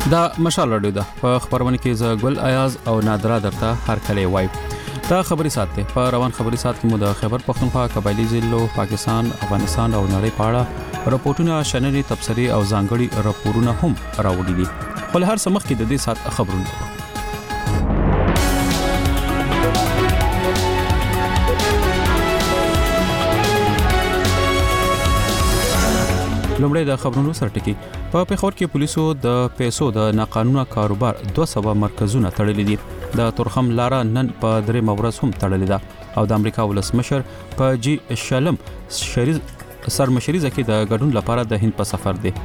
دا مشال رادیو ده په خبرونه کې ز ګل ایاز او نادرا درته هر کله وای دا خبري ساتي په روان خبري سات کې مو د خبر پښتونخوا قبایلی ضلعو پاکستان افغانستان او نړۍ پاړه راپورټونه شننې تبصري او ځانګړي راپورونه هم راوړي دي خو له هر سمخ کې د دې سات خبرونه لومړی د خبرونو سرټکی په پیښور کې پولیسو د پیسو د ناقانونه کاروبار 200 مرکزونه تړلي دي د تورخم لاره نن په درې مورز هم تړلې ده او د امریکا ولسمشر په جی شلم سرمشري ځکه د ګډون لپاره د هند په سفر دی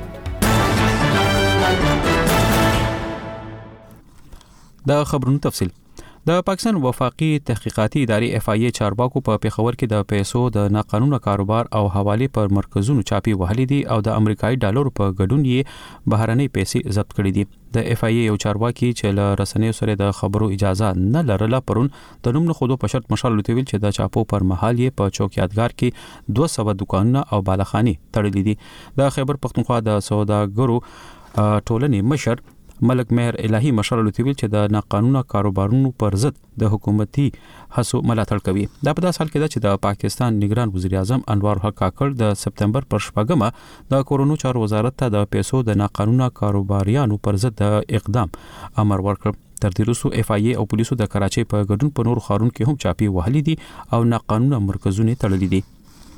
د خبرونو تفصیل د پاکستان وفاقي تحقیقاتي ادارې اف ای چارواکو په پیښور کې د پیسو د ناقانونه کاروبار او حواله پر مرکزونو چاپی وهلي دي او د امریکایي ډالر په ګډون یې بهرنۍ پیسې ضبط کړې دي د اف ای یو چارواکي چې له رسنیو سره د خبرو اجازه نه لرله پرون د نوم خودو په شرط مشال لوتویل چې د چاپو پر مهال یې په چوک یادګار کې 200 دکانونه او بالاخاني تړلې دي د خیبر پختونخوا د سوداګرو ټولنې مشر ملک مهر الهی مشال لوتویل چې د ناقانونه کاروبارونو پر ضد د حکومتي هڅو ملاتړ کوي دا په داس حال کې ده چې د پاکستان نگران وزیر اعظم انوار الحق کاکړ د سپتمبر پر شپږمه د کورونو چارو وزارت ته د پیسو د ناقانونه کاروباریانو پر ضد د اقدام امر ورکړ تر دې وروسته اف ای او پولیسو د کراچۍ په ګډون په نور ښارونو کې هم چاپی وهلي دي او ناقانونه مرکزونه تړلي دي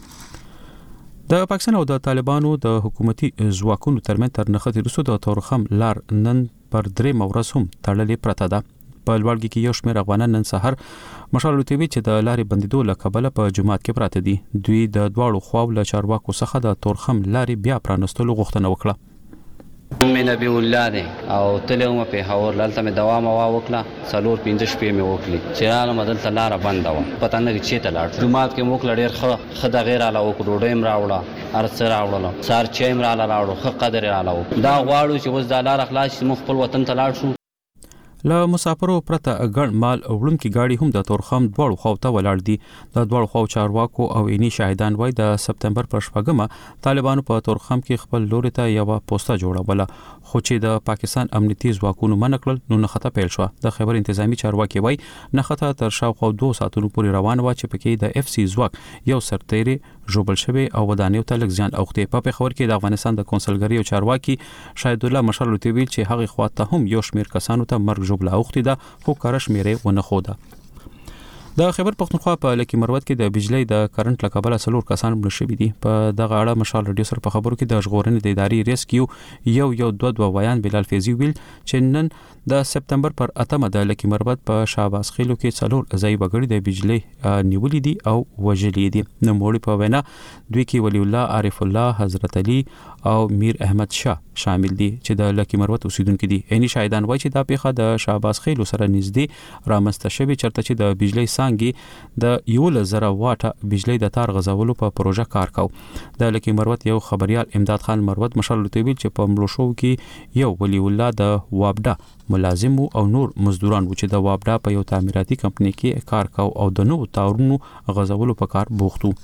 د پاکستان او د طالبانو د حکومتي ځواکونو ترمن تر نخښتې وروسته د تورخم لار نن پر درې مورز هم تړلې پرته ده په لوړګي کې یو شمېر افغانان نن سحر مشال لوتوي چې د لارې بندیدو له کبله په جماعت کې پراته دي دوی د دواړو خواو له چارواکو څخه د تورخم لارې بیا پرانستلو غوښتنه وکړه مې نبی الله دی او تلوم په هور لالته مې دوام وکړه څلور 15 شپې مې وکړي چې اله مدل تلاره بند و پته نه چې ته لاړ جمعات کې موکل ډېر خدا غیر اله وکړو ډېم راوړه ارڅ راوړل سار چیم را لاړو خ قدر اله دا غواړو چې وز د لار اخلاص مخ خپل وطن ته لاړ شو له مسافرو پرته ګڼ مال وړونکي گاډي هم د تورخم دواړو خواو ته ولاړ دي د دواړو خواو چارواکو او عیني شاهدان وای د سپتمبر پر شپږمه طالبانو په تورخم کې خپل لوري ته یو پوسټه جوړوله خو چې د پاکستان امنیتي ځواکونو منکل نو نخته پیل شو د خبر انتظامی چارواکي وای نخته تر شاوخوا 2 ساعتونو پورې روان و چې پکې د اف سی ځواک یو سرتيري جوړبل شوی او ودانیو ته لږ ځان اوخته په خبر کې د افغانستان د کونسلګری او چارواکي شاهد الله مشال لوتویل چې هغه خواته هم یو شمیر کسانو ته مرګ جوړبل اوخته ده خو کارش میره ونه خوده د خیبر پختونخوا په لکی مروت کې د بجلی د کرنٹ لکبل سلور کسان مړ شوي دي په دغه اړه مشال رادیو سره په خبرو کې د ژغورنې د ادارې ریسکیو یو دوه بیان بلال فیضی ویل چې نن د سپتمبر پر اتمه د لکی مروت په شاباس خیلو کې څلور ځای بغړي د بجلی نیولې دي او وژلې دي نو موړي په وینا دوی کې ولی الله عارف الله حضرت علي او میر احمد شاه شامل دي چې د لکی مروت اوسیدونکو دي عیني شاهدان وایي چې دا پیښه د شاباس خیلو سره نږدې رامسته شوی چرته چې د بجلی څنګه د 1000 واټه بجلی د تار غځولو په پروژه کار کاو د لکی مروت یو خبريال امداد خان مروت مشال لوتویل چې په ملو شو کې یو ولی الله د وابډا ملازم او نور مزدوران و چې د وابډا په یو تعمیراتي کمپنی کې کار کاو او د نو تارونو غځولو په کار بوختو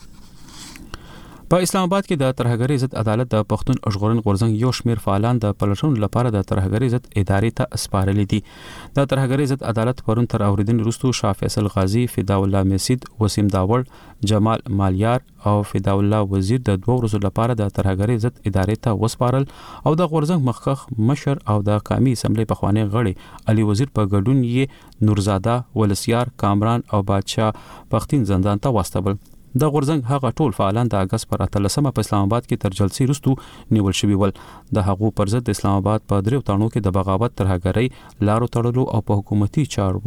په اسلام آباد کې د ترهګری ضد عدالت د پښتون ژغورن غورځنګ یو شمیر فعالان د پلټون لپاره د ترهګری ضد ادارې ته سپارل دي د ترهګری ضد عدالت پرون تر اوریدن وروسته شاه فیصل غازی فدا الله مسید وسیم داوړ جمال مالیار او فدا الله وزیر د 2 ورځې لپاره د ترهګری ضد ادارې ته وسپارل او د غورځنګ مخکخ مشر او د قومي اسمبلی په خوانی غړي علي وزیر په ګډون یې نورزاده ولسیار کامران او بادشاه پختین زندان ته واستول د غورځنګ هغه ټول فعالان د اگست پر 13مه په اسلام آباد کې تر جلسې وروسته نیول شوی ول د هغو پر ضد اسلام آباد په دریو تانو کې د بغاوت ترهګری لارو تړلو او په حکومتي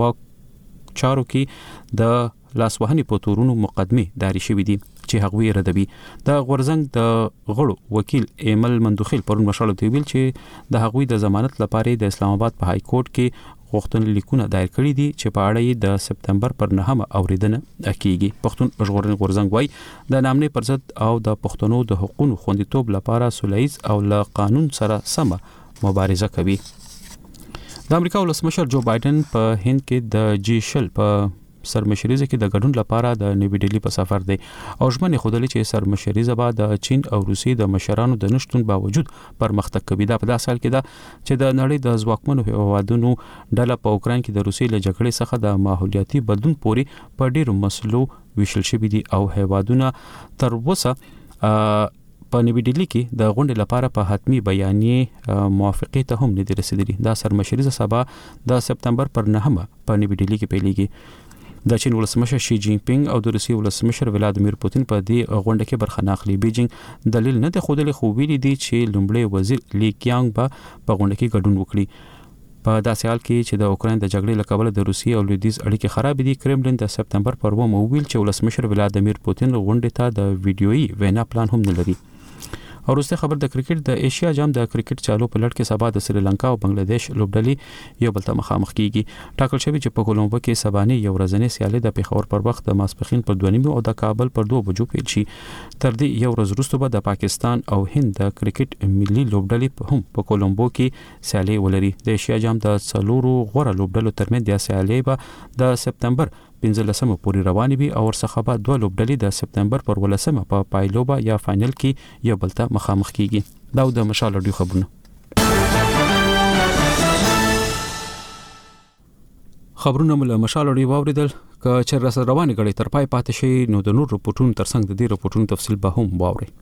چارو کې د لاسوهنې په تورونو مقدمه داري شوې دي چې هغوی ردوي د غورځنګ د غړو وکیل ایمل مندوخیل پرون مشال ته ویل چې د هغوی د ضمانت لپاره د اسلام آباد په های کورټ کې غوښتنې لیکونه دایر کړي دي چې په اړه یې د سپتمبر پر 9مه اوریدنه کیږي پښتون ژغورنې غورځنګ وای د نامنې پر ضد او د پښتنو د حقوقو خوندیتوب لپاره سولهییز او له قانون سره سم مبارزه کوي د امریکا ولسمشر جو بایدن په هند کې د جی شل په سرمشریزه کې د ګډون لپاره د نوې ډیلی په سفر دی او ژمنې خودلې چې سرمشریزه به د چین او روسیې د مشرانو د نشټون باوجود پرمختګ کوي. دا په داسې حال کې ده چې د نړۍ د ځواکمنو هیوادونو ډله په اوکران کې د روسیې له جګړې څخه د ماحولیاتي بدلون پورې په ډیرو مسلو ویشل شوي دي او هیوادونه تر اوسه په نوې ډیلی کې د غونډې لپاره په حتمی بیانیه موافقه ته هم نه دي رسیدلي. دا سرمشریزه سبا د سپتمبر پر 9 په نوې ډیلی کې پیلېږي. د چین ولسمشر شي جین پینګ او د روسیې ولسمشر ولادیمیر پوتین په دې غونډه کې برخه نه اخلي. بیجینګ دلیل نه دی خوده خو ویلي دي چې لومړی وزیر لی کیانګ په غونډه کې ګډون وکړي. په داسې حال کې چې د اوکرين د جګړې لکبل د روسیې او لویدیځ اړیکې خراب دي، کرملین د سپتمبر پر 2 ویل چې ولسمشر ولادیمیر پوتین غونډه ته د ویډیويي وینا پلان هم نه لري. او وروسته خبر د کرکټ د ایشیا جام د کرکټ چالو په لړ کې سبا د سریلانکا او بنگلاديش لوبډلې یو بل ته مخامخ کیږي. ټاکل شوی چې په کولمبو کې سبانه یو ورځنی سیالي د پیښور پر وخت د ماسپخین پر 2:30 او د کابل پر 2 بجو پیل شي. تر دې یو ورځ وروسته به د پاکستان او هند د کرکټ ملي لوبډلې هم په کولمبو کې سیالي ولري. د ایشیا جام د څلورو غوړه لوبډلو ترمنځ د سیالي به د سپتمبر 15 پورې روانې وي او ورڅخه به دوه لوبډلې د سپتمبر پر 18 په پایلوبا یا فائنل کې یو بل ته مخامخ کیږي. دا د مشال اډیو خبرونه. خبرونه مل مشال اډیو واوریدل ک چې رس روانې غړي تر پای پاتې شي نو د نور رپورټونو ترڅنګ د دې رپورټونو تفصیل به هم واوري.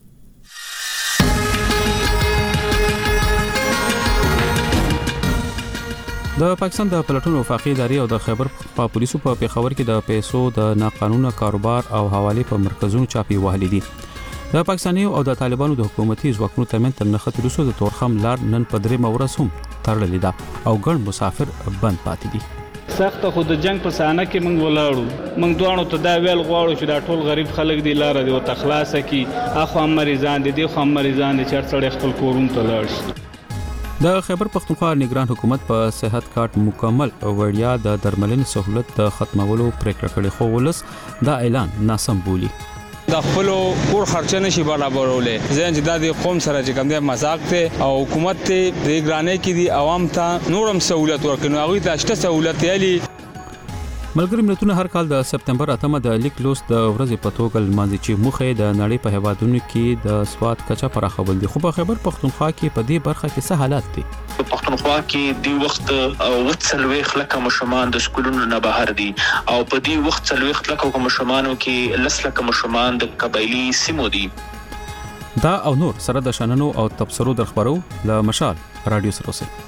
د پاکستان د پلټونو وفاقي ادارې او د خیبر پولیسو په پیښور کې د پیسو د ناقانونه کاروبار او حواله په مرکزونو چاپی وهلې دي. د پاکستاني او د طالبانو د حکومتي ځواکونو ترمنځ تر نخښت وروسته د تورخم لار نن په درې مورس هم تړلې ده او ګڼ مسافر بند پاتې دي. سخت خو د جنگ په سانه کې موږ ولاړو، موږ دوانو ته دا ویل غواړو چې دا ټول غریب خلک دی لار دی او تخلاصه کی اخو مریضان دي خو مریضان دي چې څړې خپل کورون ته لاړ شي. د خیبر پختونخوا نگران حکومت په صحت کارت مکمل وړیا د درملنې سہولت د ختمولو پریکړه کړې خو ولس دا اعلان ناسم بولی. د خپل کور خرچه نشي برابرولې ځین چې د قوم سره چې کوم د مزاق ته او حکومت ته د ګرانې کې دي عوام ته نورم سہولت ورکړي هغه ته شته سہولت یالي. ملګری ملتونه هر کال د سپتمبر 8 د لیک لوست د ورځې په توګه لمانځي چې مخه د نړۍ په هیوادونو کې د سواد کچا پراخول دي. خو په خیبر پختونخوا کې په دې برخه کې څه حالات دي؟ په پختونخوا کې دی وخت وڅلوي خلک مشمان د سکولونو نه بهر دي او په دې وخت څلوي خلک مشمانو کې لسلک مشمان د قبایلی سیمو دي. دا او نور سره د شننو او تبصرو درخبرو ل مشال رادیو سره اوسئ.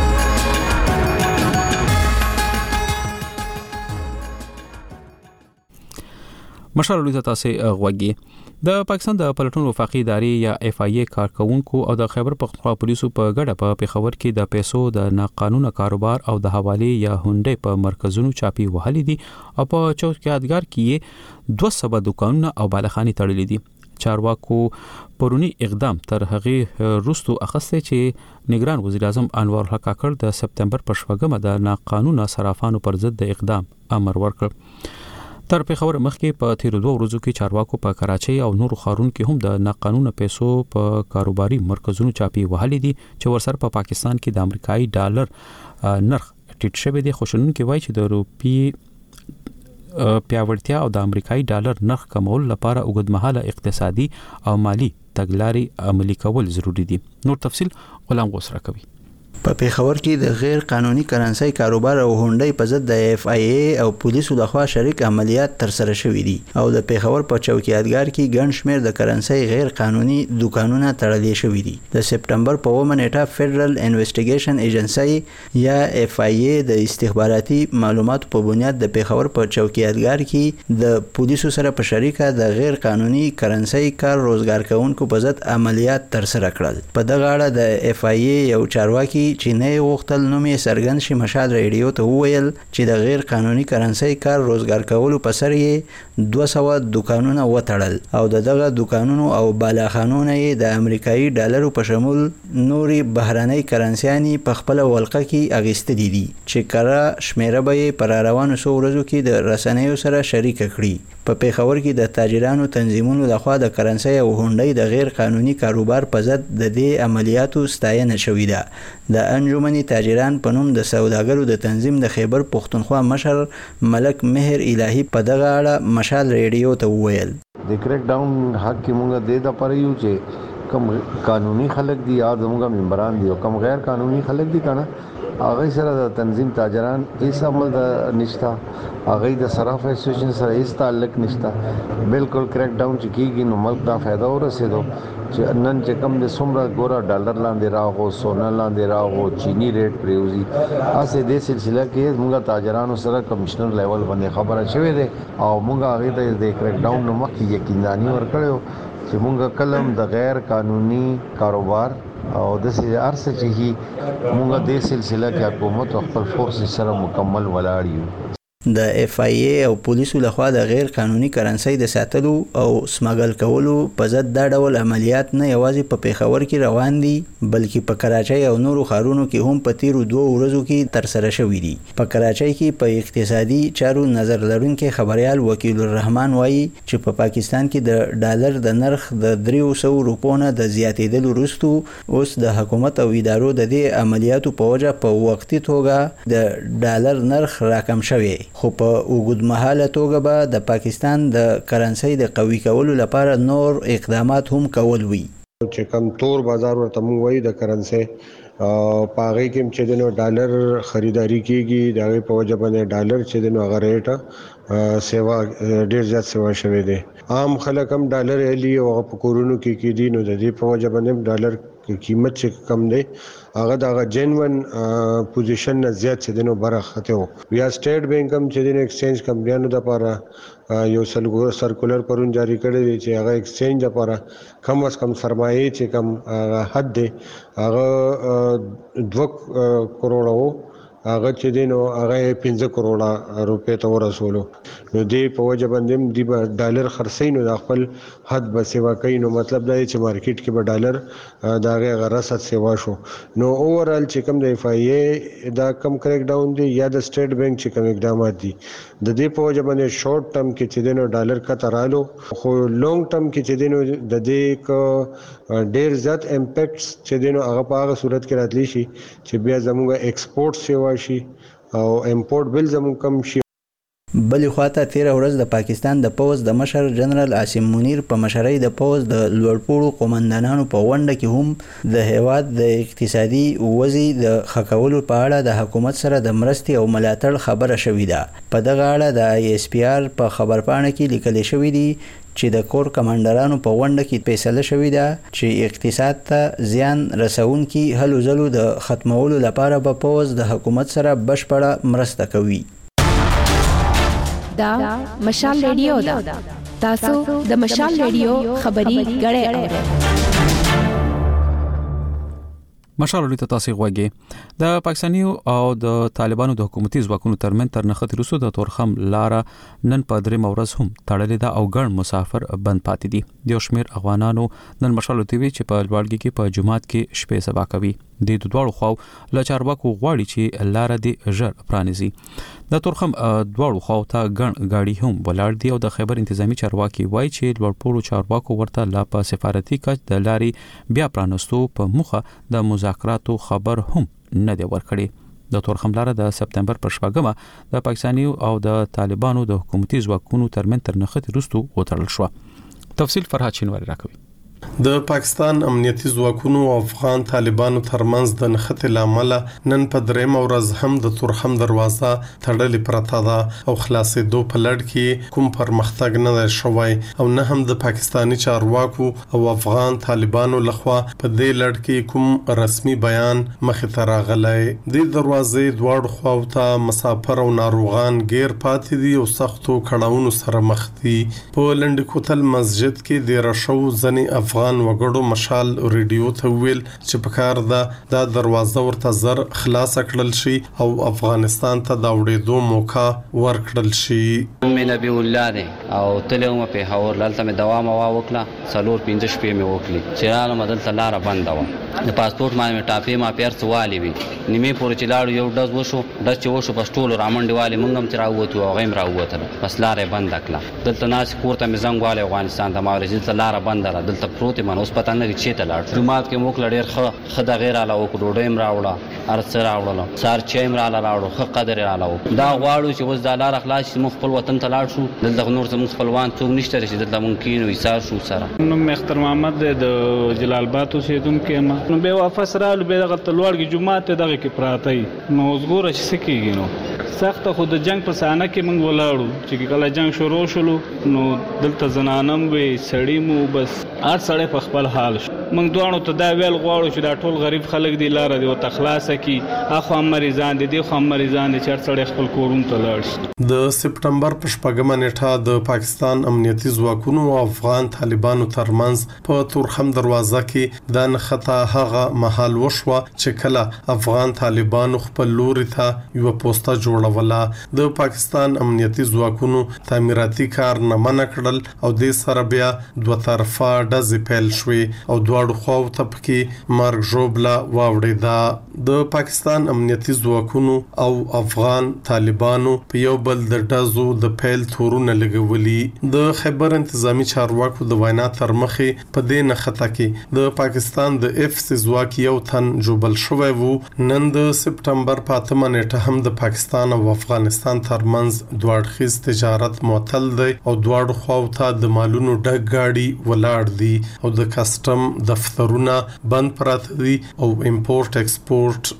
مشال لوی تاسو غوږی. د پاکستان د پلټونو وفاقي ادارې یا اف ای ای کارکونکو او د خیبر پختونخوا پولیسو په ګډه په پیښور کې د پیسو د ناقانونه کاروبار او د حواله یا هونډې په مرکزونو چاپی وهلې دي او په چوکیدګار کې 200 دکانونه او بالخانې تړلې دي. چارواکو پرونی اقدام تر هغه روستو اخسته چې نگران وزیر اعظم انور الحق کاکړ د سپتمبر پر 8 د ناقانونه صرافانو پر ضد د اقدام امر ورکړ. تر پیښور مخکې په تیر 2 ورځو کې چارواکو په کراچۍ او نورو ښارونو کې هم د ناقانونه پیسو په کاروباري مرکزونو چاپی وهلې دي چې ورسره په پاکستان کې د امریکایي ډالر نرخ ټیټ شوی دی. خوشنون کې وایي چې د روپی پیاوړتیا او د امریکایي ډالر نرخ کمول لپاره اوږدمهاله اقتصادي او مالی تګلارې عملي کول ضروری دي. نور تفصيل غلام غوسره کوي. په پیښور کې د غیر قانوني کرنسي کاروبار او هونډۍ په ضد د اف ای ای او پولیسو لخوا شریک عملیات تر سره شوې دي او د پیښور په چوکیدګار کې ګڼ شمېر د کرنسي غیر قانوني دکانونه تړلې شوې دي. د سپتمبر په 9 نیټه فدرل انویسټیګیشن ایجنسی یا اف ای ای د استخباراتي معلوماتو په بنیاد د پیښور په چوکیدګار کې د پولیسو سره په شریکه د غیر قانوني کرنسي کار روزګار کوونکو په ضد عملیات تر سره کړل. په دغه اړه د اف ای ای یو چارواکي چې نه وختل نوم یې سرګند شي مشال ریډیو ته وویل چې د غیر قانوني کرنسي کار روزګار کولو په سر یې 200 دکانونه وتړل او دغه دکانونو او بالاخانونه یې د امریکایي ډالرو په شمول نوري بهراني کرنسياني په خپل ولقه کې اغستې دي چې کړه شمیره به پر روانو سو ورځو کې د رسنیو سره شریک کړي. په پیښور کې د تاجرانو تنظیمونو لخوا د کرنسي او هونډۍ د غیر قانوني کاروبار په ضد د دې عملیاتو ستاینه شوې ده. د د انجمن تاجران په نوم د سوداګرو د تنظیم د خیبر پښتونخوا مشر ملک مهر الهی په دغه اړه مشال ریډیو ته وویل د کریک ډاون حق کې مونږ د دا پر یو چې کم قانوني خلک دي یا زموږ ممبران دي او کم غیر قانوني خلک دي کنه هغه سره د تنظیم تاجران هیڅ عمل نشته هغه د صراف اسوسییشن سره هیڅ تعلق نشته بالکل کریک ډاون چې کیږي نو ملک دا فائدہ ورسېدو چې نن چې کم د سمره ګورا ډالر لاندې راغو سونا لاندې راغو چینی ریټ پریوزي اسه د سلسله کې موږ تاجرانو سره کمشنر لیول باندې خبره شوې ده او موږ هغه ته د کریک ډاون نو مخکې یقیني ورکړو چې موږ کلم د غیر قانوني کاروبار او د سې ارسه چې موږ د سلسله کې حکومت او خپل فورس سره مکمل ولاړ یو د اف آی ای او پولیسو لخوا د غیر قانوني کرنسي د ساتلو او سمګل کولو په ضد دا ډول عملیات نه یوازې په پیښور کې روان دي بلکې په کراچۍ او نورو ښارونو کې هم په تیرو 2 ورځو کې تر سره شوي دي په کراچۍ کې په اقتصادي چارو نظر لرونکي خبريال وکیل الرحمن وایي چې په پاکستان کې د ډالر د نرخ د 300 روپو نه د زیاتېدلو وروسته اوس د حکومت او ادارو د دې عملیاتو په وجه په وختي توګه د ډالر نرخ راکم شوی خو په اوږدمهاله توګه به د پاکستان د کرنسي د قوي کولو لپاره نور اقدامات هم کول وي چې کم تور بازار ورته موږ وایو د کرنسي پاغې کې چې د ډالر خریداري کیږي د هغه په وجه باندې ډالر چې د هغه ریټ سیوا ډیر زیات سیوا شوی دی عام خلک هم ډالر هلي او په کورونو کې کېدي نو د دې په وجه باندې ډالر قیمت چې کم دی هغه د جنون پوزیشن نه زیات چې دنو برخته وو بیا سټیټ بانک هم چې د ایکسچینج کمپنیانو د لپاره یو سرکولر پرون جاری کړی دی چې هغه ایکسچینج لپاره کم از کم سرمایه چې کم حد دی هغه 2 کروڑ وو هغه چې دینو هغه 15 کروڑ روپے ته ورسولو نو دی په وجه باندې دی ډالر خرڅین نو خپل حد به سیوا کوي نو مطلب دا چې مارکیټ کې به ډالر دا غرست سیوا شو نو اوورال چې کوم د اف آی ای دا کم کریک ډاون دی یا د سټیټ بانک چې کوم اقدامات دي د دې په وجه باندې شورت ټرم کې چې دینو ډالر کا ترالو خو لونګ ټرم کې چې دینو د دې کو ډیر زیات امپیکټس چې دینو هغه په هغه صورت کې راتلی شي چې بیا زموږ ایکسپورټ سیوا شي او امپورټ بل زموږ کم شي بلې خواته 13 ورځ د پاکستان د پوز د مشر جنرال عاصم منیر په مشرۍ د پوز د لوړپوړو قومندانانو په ونډه کې هم د هیواد د اقتصادي وضعي د خکولو په اړه د حکومت سره د مرستې او ملاتړ خبره شوې ده په دغه اړه د آی اس پی آر په خبرپاڼه کې لیکل شوی دی چې د کور کمانډرانو په ونډه کې فیصله شوې ده چې اقتصاد ته زیان رسونکي هلو ځلو د ختمولو لپاره به پوز د حکومت سره بشپړه مرسته کوي دا مشال ریډیو دا تاسو د مشال ریډیو خبري غړې اورئ مشال ریډیو تاسو غوږی د پاکستاني او د طالبانو د حکومتي ځواکونو ترمن تر نخت روسو د تورخم لار نن په درې مورز هم تړلې ده او ګڼ مسافر بند پاتې دي د شمیر افغانانو نن مشال ریډیو چې په لوړګي کې په جمعات کې شپې سبا کوي د دوړو خو ل چارواکو غواړي چې لار دې ژر پرانیزي د تورخم دوړو خو ته ګڼ گاډي هم ولاړ دي او د خیبر انتظامی چارواکي وایي چې لوړپوړو چارواکو ورته لا په سفارتي کچ د لاري بیا پرانستو په مخه د مذاکراتو خبر هم نه دی ورکړي د تورخم لار د سپتمبر پر شپږمه د پاکستاني او د طالبانو د حکومتي ځواکونو ترمن تر نخت روستو وتړل شو تفصیل فرهاد شینواری راکوي د پاکستان امنیتي ځواکونو او افغان طالبانو ترمنځ د نښتې لامل نن په درېم ورځ هم د تورخم دروازه تړلې پرته ده او خلاصېدو په لړ کې کوم پرمختګ نه دی شوی او نه هم د پاکستاني چارواکو او افغان طالبانو لخوا په دې لړ کې کوم رسمي بیان مخې ته راغلی د دروازې دواړو خواو ته مسافر او ناروغان غیر پاتې دي او سختو کړاوونو سره مخ دي په لنډ کوتل مسجد کې د رشو ځنې افغان وګړو مشال ریډیو ته ویل چې په کار ده د دروازه ورته زر خلاص کړل شي او افغانستان ته دا وړېدو موقع ورکړل شي مې نبی الله دی او تلوم په هور لالته مې دوام وکړه 4-5 شپې مې وکړي چې رالم دلته لار بنده و د پاسپورت باندې ټاپې ما پیر سوالي وي نیمه پورې چې لاړو یو ډز وشو پس ټول رامنډي والي مونږ هم چې راووتو او غیم راووتل بس لارې بند کړه دلته ناس کورته مې زنګ والي افغانستان ته ما ورځ ته لار بند را دلته پروت من اوس پته نه چې ته لاړ جمعات کې موږ لړ خدا غیر علاوه کډوډیم راوړه ارڅ راوړل سار چیم راوړو خ قدر راوړو دا غواړو چې اوس د لار اخلاص مخ خپل وطن ته لاړ شو دلته نور زموږ خپلوان څوک نشته چې دلته ممکن وي سار شو سره نو مختر محمد د جلال آباد اوسیدونکو ما نو به واپس رالو به دغه تلوړګي جمعات دغه کې پراته نو اوس ګوره چې سکیږي نو سخت خو د جنگ په سانه کې موږ ولاړو چې کله جنگ شروع شولو نو دلته زنانم وي سړی مو بس هر سړی په خپل حال شو موږ دوانو ته دا ویل غواړو چې دا ټول غریب خلک دی لار دی او تخلاصه کی اخو مریضان دي خو مریضان دي چې سړی خپل کورون ته لاړ شي د سپټمبر په شپږمه نیټه د پاکستان امنیتي ځواکونو او افغان طالبانو ترمنځ په تورخم دروازه کې د نختا هغه محل وشوه چې کله افغان طالبانو خپل لوري ته یو پوسټه جوړوله د پاکستان امنیتي ځواکونو تعمیراتي کار نه منع کړل او د سره بیا دوه طرفه ډزې پیل شوې او دواړو خواو ته پکې مرګ ژوبله واوړېده د پاکستان امنیتي ځواکونو او افغان طالبانو په یو بل د ډزو د پیل تورونه لګولي د خیبر انتظامی چارواکو د وینا تر مخې په دې نخته کې د پاکستان د اف سی ځواک یو تن جوبل شوی وو نن د سپټمبر په 8 نیټه هم د پاکستان او افغانستان ترمنځ دوړخیز تجارت معطل دی او دواړو خواو ته د مالونو ډک گاډي ولاړ دي او د کسټم دفترونه بند پراته دي او امپورټ ایکسپورټ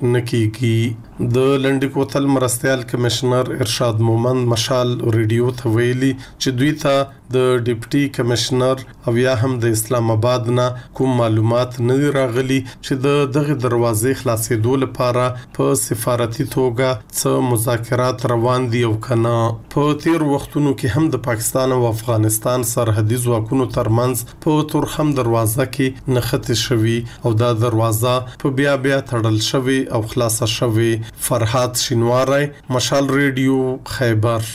نکېږي د لنډی کوتل مرستيال کمشنر ارشاد مومند مشال ریډیو ته ویلي چې دوی ته د ډیپټي کمشنر او یا هم د اسلام آباد نه کوم معلومات نه راغلي چې د دغه دروازې خلاصېدو لپاره په سفارتي توګه څه مذاکرات روان دي او کنه په تیر وختونو کې هم د پاکستان او افغانستان سرحدي ځواکونو ترمنځ په تورخم دروازه کې نښتې شوي او دا دروازه په بیا تړل شوی او خلاصه شوی فرحات شینواری مشال ریډیو خیبر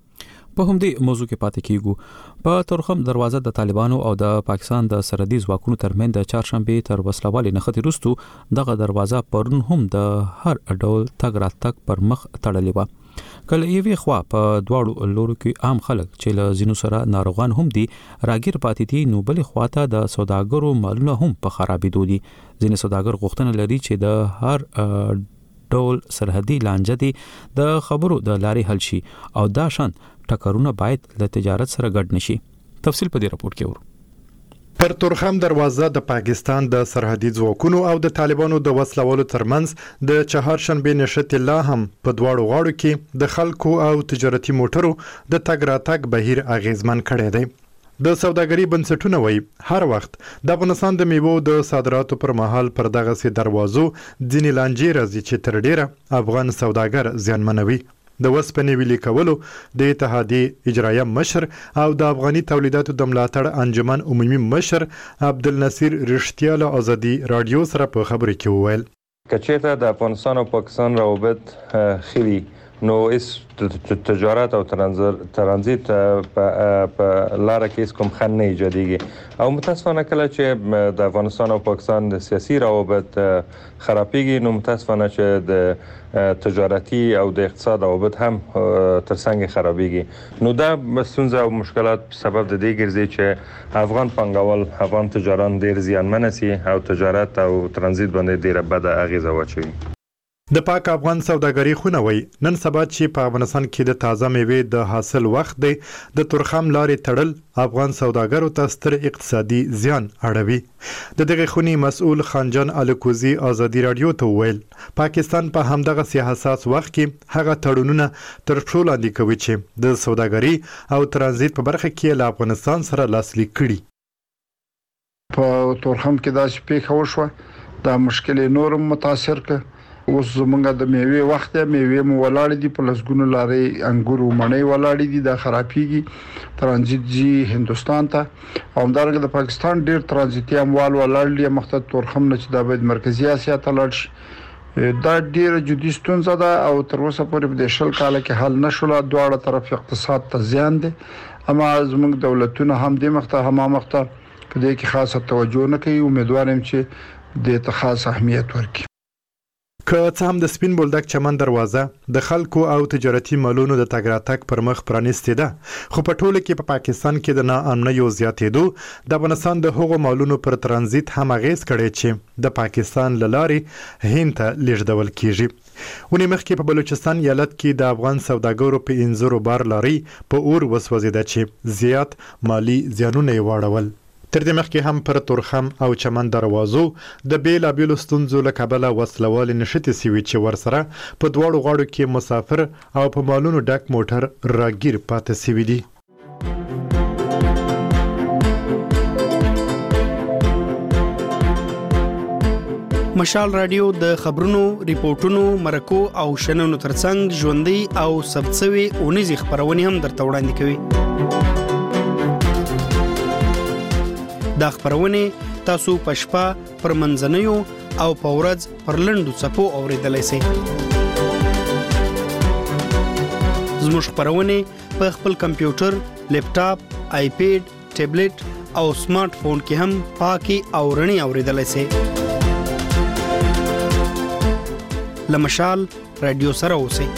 په همدې موضوع کې پاتې کیږو په تورخم دروازه د طالبانو او د پاکستان د سرحدي ځواکونو ترمنځ د چهارشنبه تر وسلوالي نښتې وروسته دغه دروازه پرون هم د هر ډول تګ راتګ پر مخ تړلې و کله یوې خوا په دواړو لورو کې عام خلک چې له زینو سره ناروغان هم دي راګیر پاتې دي نو بلې خواته د سوداګرو مالونه هم په خرابېدو دي ځینې سوداګر غوښتنه لري چې د هر ډول سرحدي لانجه دي د خبرو د لارې حل شي او دا شان ټکرونه باید له تجارت سره ګډ نشي تفصیل په دې راپور کې ورو پر تورخم دروازه د پاکستان د سرحدي ځواکونو او د طالبانو د وسلوالو ترمنځ د چهارشنبه نښتې لا هم په دواړو غاړو کې د خلکو او تجارتي موټرو د تګ راتګ بهیر اغیزمن کړی دی د سوداګري بنسټونه وایي هر وخت د افغانستان د میوو د صادراتو پر مهال پر دغه سي دروازو ځینې لانجې راځي چې تر ډیره افغان سوداګر زیانمنوي د وسپنې ویلي کولو د اتحادیې اجرایه مشر او د افغاني تولیداتو د ملاتړ انجمن عمومي مشر عبدالنصیر رښتیا له ازادي رادیو سره په خبرې کې وویل کچېته د افغانستان او پاکستان روابط خوي نو اس تجارت او ترانزیت په لار کې کوم خنډ نه ایجادېږي او متاسفانه کله چې د افغانستان او پاکستان د سیاسي روابط خرابېږي نو متاسفانه چې د تجارتي او د اقتصاد روابط هم ترڅنګ خرابېږي نو دا ستونزې او مشکلات سبب د دې ګرځي چې افغان پانګوال افغان تجاران ډېر زیانمن شي او تجارت او ترانزیت باندې ډېره بده اغیزه واچوي د پاک افغان سوداګري خونه وای نن سبا چې په افغانستان کې د تازه میوې د حاصل وخت دی د تورخم لارې تړل افغان سوداګرو ته ستر اقتصادي زیان اړوي د دغه خونی مسؤل خانجان الکوزی ازادي رادیو ته ویل پاکستان په همدغه سیاست وخت کې هغه تړونونه تر پښو لاندې کوي چې د سوداګري او ترانزیت په برخه کې له افغانستان سره لاسلیک کړي په تورخم کې دا شپې خوشوه دا مشکل نورم متاثر ک اوس زمونږ د میوې وخت دی میوې مو ولاړ دي په لسګونو لارې انګور او مڼې ولاړ دي دا خرابېږي ترانزیت جی هندستان ته او همدارنګه د پاکستان ډیر ترانزیتي اموال ولاړ دي مخته تورخم نه چې د باید مرکزی اسیا ته لاړ شي دا ډیر جدي ستونزه ده او تر اوسه پورې په شل کال کې حل نشول دواړه طرف اقتصاد ته زیان دي اما زموږ دولتونه هم د مخته په دې کې خاصه توجه نه کوي امیدوارم چې د ته خاص اهمیت ورکړي. که څه هم د سپین بولدک چمن دروازه د خلکو او تجارتي مالونو د تګ راتګ پر مخ پرانیستې ده، خو په ټوله کې په پاکستان کې د ناامنیو زیاتېدو د افغانستان د هغو مالونو پر ترانزیت هم اغیز کړی چې د پاکستان له لارې هند ته لیږدول کیږي. ونې مخکې په بلوچستان ایالت کې د افغان سوداګرو په انځرو بار لاري په اور وسوځېده چې زیات مالی زیانونه یې واړول. تر دې مخکې هم پر تورخم او چمن دروازو د بیلابیلو ستونزو له کبله وسلوالې نښتې سوي چې ورسره په دواړو غاړو کې مسافر او په مالونو ډک موټر راګیر پاتې سوي دي. مشال رادیو د خبرونو، ریپورتونو، مرکو او شننو ترڅنګ ژوندۍ او ثبت شوي اونیزې خپرونې هم درته وړاندې کوي. دا خبرونه تاسو په شپه پر منځنیو او په ورځ پر لنډو څپو اوریدلای شئ. زموږ خبرونه په خپل کمپیوټر، لیپټاپ، آیپیډ، ټابلیټ او سمارټ فون کې هم پاکي او رڼي اوریدلای شئ. لمشال رادیو سره اوسئ.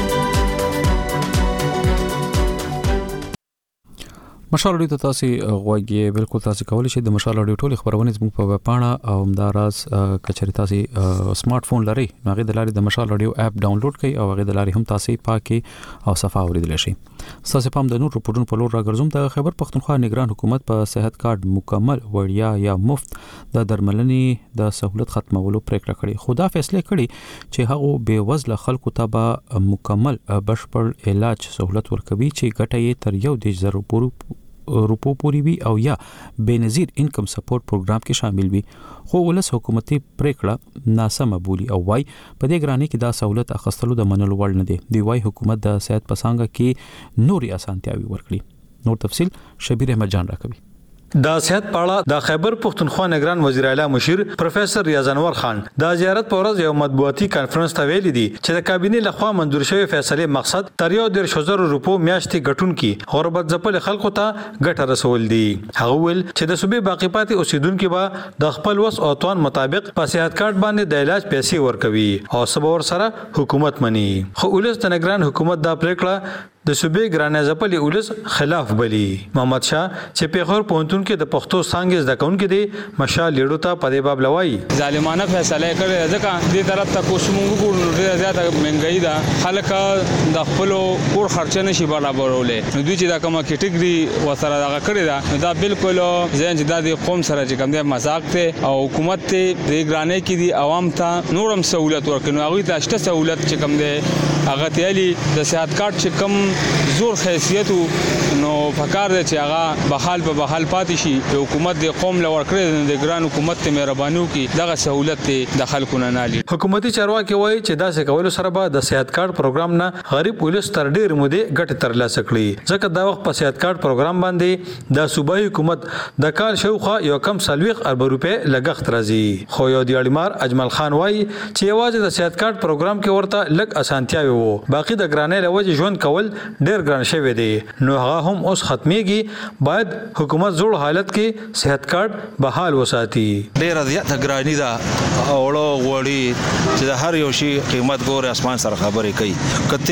مشال رادیو ته تاسو غوږی بالکل تاسو کولی شئ د مشال رادیو ټول خبرونه زموږ په ویب پاڼه او همداراز کچری تاسو سمارټ فون لري هغه د لارې د مشال رادیو اپ ډاونلوډ کړئ او هغه د لارې هم تاسو پاکي او صفه اوریدل شئ. تاسو په د نور رپورټونو په لور راګرځوم. د خیبر پختونخوا نگران حکومت په صحت کارت مکمل وړیا یا مفت د درملنې د سہولت ختمولو پریکړه کړې. خو دا فیصله کړې چې هغه بے وزله خلکو ته به مکمل بشپړ علاج سہولت ورکوي چې ګټه یې تر 1,000 روپو پوری وي او یا بنظیر انکم سپورټ پروګرام کې شامل وي. خو ولس حکومتي پریکړه ناسمه بولی او وايي په دې ګرانۍ کې دا سہولت اخستلو د منلو وړ نه دي. دی وايي حکومت د صحت پسانګه کې نوري اسانتیاوي ورکړي. نور تفصیل شبیر احمد جان راکوي. د صحت پاړه د خیبر پختونخوا نگران وزیر اعلی مشیر پروفیسور ریاض انور خان د زیارت په ورځ یو مطبوعاتي کانفرنس ته ویلي دي چې د کابینې لخوا منظور شوی فیصله مقصد تر 1,000 روپو میاشتې ګټون کی غربت ځپل خلکو ته ګټه رسول دي. هغه ویل چې د صوبې باقی پاتې اوسیدونکو به د خپل وس او توان مطابق په صحت کارت باندې د علاج پیسې ورکوي او سبا سره حکومت مني. خو ولس د نگران حکومت دا پریکړه د صوبې ګرانه ځپلي ولس خلاف بلی. محمد شاه چې پیغور پونتون کې د پښتو څنګه ځکون کې دی مشال لیډو ته په دې باب لوي ظالمانه فیصله کړې ځکه دې طرف ته کوشمونګو ګورنو ډېر زیاته مهنګای ده خلک د خپل کور خرچه نشي برابرولې. نو دوی چې دا کومه کټګوري وسره دغه کړی دا دا بالکل ځین چې د قوم سره چې کوم دی مذاق ته او حکومت ته دې ګرانه کې دی عوام ته نورم سہولت ورکړي. هغه ته شته سہولت چې کوم دی هغه تیالي د صحت کارت چې کوم زور حیثیت نو فکر دی چې هغه بحال په بحال پاتې شي. حکومت د قوم لور کړی د ګران حکومت ته مهرباني وکي دغه سہولت ته د خلکو نه نالي. حکومتي چارواکي وایي چې دا څه کول سره به د صحت کارت پروګرام نه غریب ولس تر ډیر مودې ګټه ترلاسه کړي. ځکه دا وخت په صحت کارت پروګرام باندې د صوبایي حکومت د کال شوخه یو کم 40 ارب روپے لګښت راځي. خو یو دیاړمار اجمل خان وایي چې یوازې د صحت کارت پروګرام کې ورته لګ اسانتیاوي وو باقي د ګرانې لوجه ژوند کول ډیر ګران شوی دی. نو هغه هم اوس ختميږي. باید حکومت زوړ حالت کې صحت کارت بحال وساتي. ډیر زیاته ګرانی ده اوړو غوړي چې د هر یو شی قیمت ګوره اسمان سره خبرې کوي کته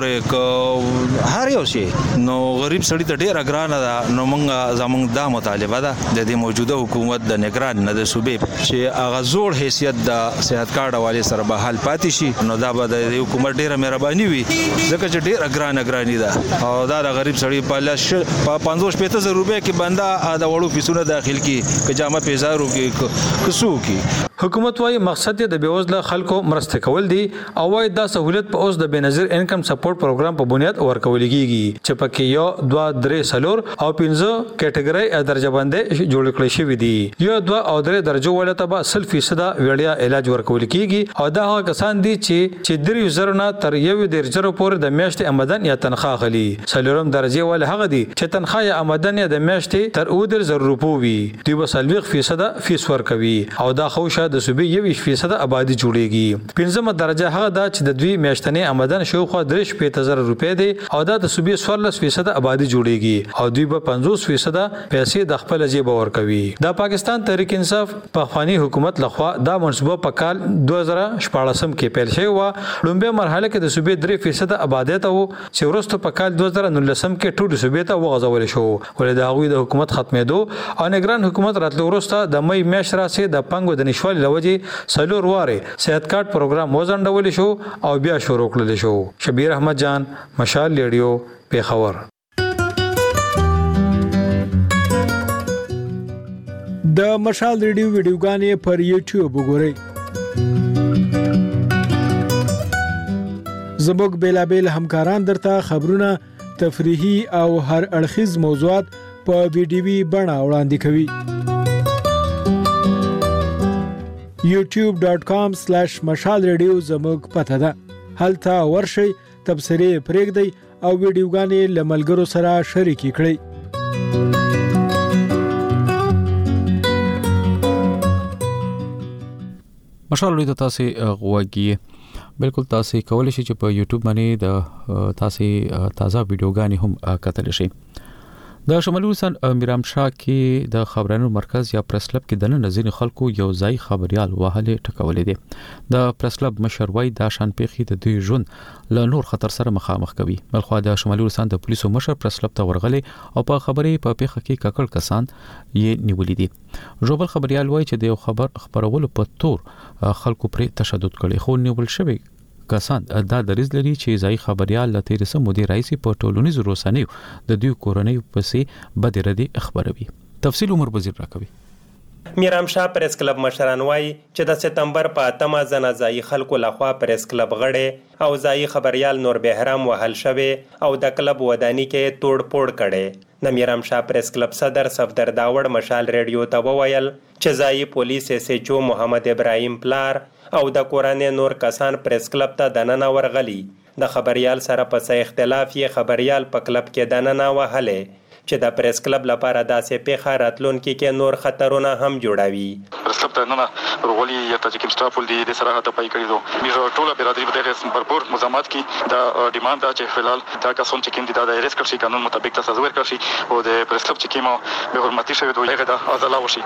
لګوره هر یو شی نو غریب سړی ته ډیر ګرانه ده. نو موږ زموږ دا مطالبه ده د دې موجوده حکومت د نگران نه د صوبې چې هغه زوړ حیثیت د صحت کارت حواله سره بحال پاتې شي. نو دا به د حکومت ډیره مهرباني وي ځکه چې ډیر ګرانی ده او دا د غریب سړی په لش په 550 روپے کې بندا دا وړو پیسونه داخل کی کجامه پیزارو کې کسو کې. حکومت وايي مقصد د بیوزله خلکو مرسته کول دي او وايي دا سہولت په اوس د بنظیر انکم سپورټ پروګرام په بنیاد ورکول کیږي چې پکې یو 2 3 سلور او 15 کټګوري درجه باندې جوړ کړی شوی دي. یو 2 او 3 درجه ولته به 100% وړیا علاج ورکول کیږي او دا هغه کسان دي چې 3000 نه تر 1,000 پورې د میاشتې آمدن یا تنخواه راغلي. څلورم درجه ول هغه دي چې تنخواه آمدنه د میاشتې تر 2000 روپو وي. دوی به 40% فیس ورکوي او دا خوشه د صوبې 20% آبادی جوړيږي. پنځمه درجه هغه ده چې د دوی میاشتنی آمدن شاوخوا 35,000 روپۍ دی او دا د صوبې 14% آبادی جوړيږي او دوی به 50% پیسې د خپل جیب ورکوي. دا پاکستان تحریک انصاف په افغاني حکومت لخوا دا منصوبه په کال 2014 کې پیل شوی و. لومبه مرحله کې د صوبې 3% آبادیت او چې ورسته په کال 2019 کې ټول صوبې ته وغځول شو. ولې د هغوی د حکومت ختمېدو او نگران حکومت راتلو ورسته د مې میاشت راځي د پنګو د نشوالي لوجې سلور واره صحت کارت پروګرام وزنډول شو او بیا شروع کړل شو. شبیر احمد جان، مشال ریډیو، پیښور. د مشال ریډیو ویډیوګانې پر یوټیوب وګورئ. زموږ بیلابیل همکاران درته خبرونه، تفریحي او هر اړخیز موضوعات په ویډیوي بڼه وړاندې کوي. youtube.com/مشال ریډیو زموږ پته ده. هلته ورشئ، تبصرې پرېږدئ او ویډیوګانې له ملګرو سره شریکې کړئ. مشال ریډیو ته تاسو غوږی بالکل تاسو کولای شئ چې په یوټیوب باندې د تاسو تازه ویډیوګانې هم کتلی شئ. د شمالي وزیرستان میرام شاه کې د خبرونو مرکز یا پریس کلب کې د نن ځینې خلکو یو ځای خبريال وهلې ټکولې دي. د پریس کلب مشر وای د شان پیخي د دوی ژوند له نور خطر سره مخامخ کوي. بلخو د شمالي وزیرستان د پولیسو مشر پریس کلب ته ورغلې او په خبرې په پیخه کې ککړ کسان یې نیولې دي. جوبل خبريال وای چې د یو خبر خبرولو په تور خلکو پر تشدد کړي خو نیول شوی کسان دا دریز لري چې ځای خبريال له 13 مودې راځي په ټولنیزو رسنیو د دوی کورنۍ پسې بدردي خبروي. تفصیل عمر وزیر راکوي. میرام شاه پریس کلب مشران وای چې د سپتمبر په 8 ځنه ځای خلکو لخوا پریس کلب غړي او ځای خبريال نور بهرام وهل شوی او د کلب ودانی کې توڑ پوڑ کړي. د میرام شاه پریس کلب صدر صفدر داوړ مشال ریډیو ته وویل چې ځای پولیس اس ایچ او محمد ابراهیم پلار او د کورانې نور کسان پریس کلب ته دننه ورغلي. د خبريال سره په اختلاف یې خبريال په کلب کې دننه وهلې چې د پریس کلب لپاره داسې پیښه راتلونکي کې نور خطرونه هم جوړوي. پریس کلب ته نه ورغلي یا تاجکستان سټاف ول دي د سره ته پای کړی دو میرا ټوله برادری په دغه بھرپور مزامات کې د ډیماند دا چې فلال دا کسون چې کیندي دا د ریسک کړي قانون مطابق تاسو ورکړي او د پریس کلب چې کیمو به حرمتي شوی دوی هغه د ازلا وشي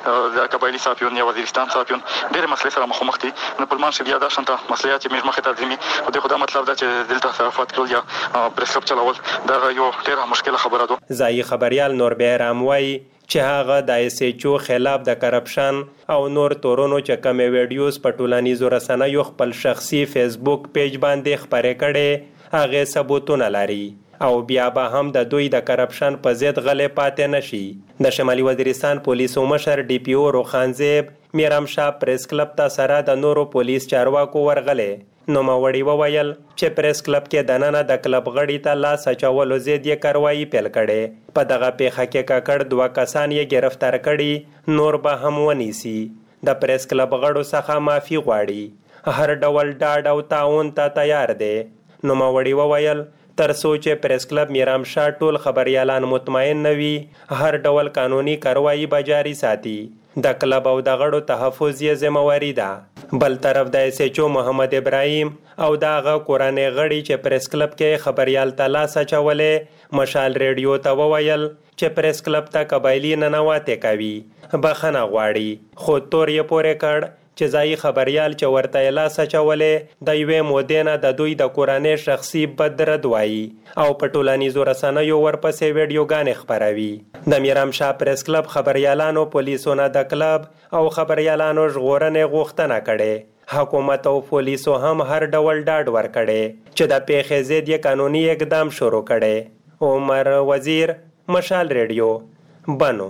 د قبایلی صاحبون یا وزیرستان صاحبون ډېر مسلې سره مخ دي. نو په مان شي دا شانته مسلې چې موږ مخه ته ځمي او د خدای مطلب دا چې دلته صرافت کول یا پریس کلب چلول دا یو ډېر مشکله خبره ده. ځای خبريال نور بهرام وای چې هغه د اس ایچ او خلاف د کرپشن او نور تورونو چې کوم ویډیوز په ټولنیزو رسنیو خپل شخصي فیسبوک پیج باندې خبرې کړي هغه ثبوتونه لري او بیا به هم د دوی د کرپشن په ضد غلې پاتې نشي. د شمالي وزیرستان پولیسو مشر ډي پی او روخانزیب میرام شاه پریس کلب ته سره د نورو پولیس چارواکو ورغلې. نو ماوړي وویل چې پریس کلب کې دننه د کلب غړي ته لاس اچولو ضد یې کاروایی پیل کړي. په دغه پیښه کې ککړ 2 کسان یې گرفتار کړي، نور به هم ونیسي. د پریس کلب غړو څخه معافي غواړي، هر ډول ډاډ او تعاون ته تیار دی. نو ماوړي وویل تر څو چې پریس کلب میرام شاه ټول خبريالان مطمئن نوي هر ډول قانوني کاروایی به جاري ساتي. د کلب او د غړو تحفظ یې ذمہواری ده. بل طرف د اس ایچ او محمد ابراهیم او دغه کورانې غړي چې پریس کلب کې خبريال تلاس چولې مشال ریډیو ته وویل چې پریس کلب ته قبایلی ننواتې کوي، بخنه غواړي. خو تور یې پورې کړ چې ځای خبريال چې ورته لاس چولې د یوې مودې نه د دوی د کورانې شخصي بدرد وایي او په ټولنیزو رسنیو ورپسې ویډیوګانې خپروي. د میرام شاه پریس کلب خبريالانو پولیسو نه د کلب او خبريالانو ژغورنې غوښتنه کړې. حکومت او پولیسو هم هر ډول ډاډ ورکړي چې د پیښې ضد یې قانوني اقدام شروع کړي. عمر وزیر، مشال ریډیو، بنو.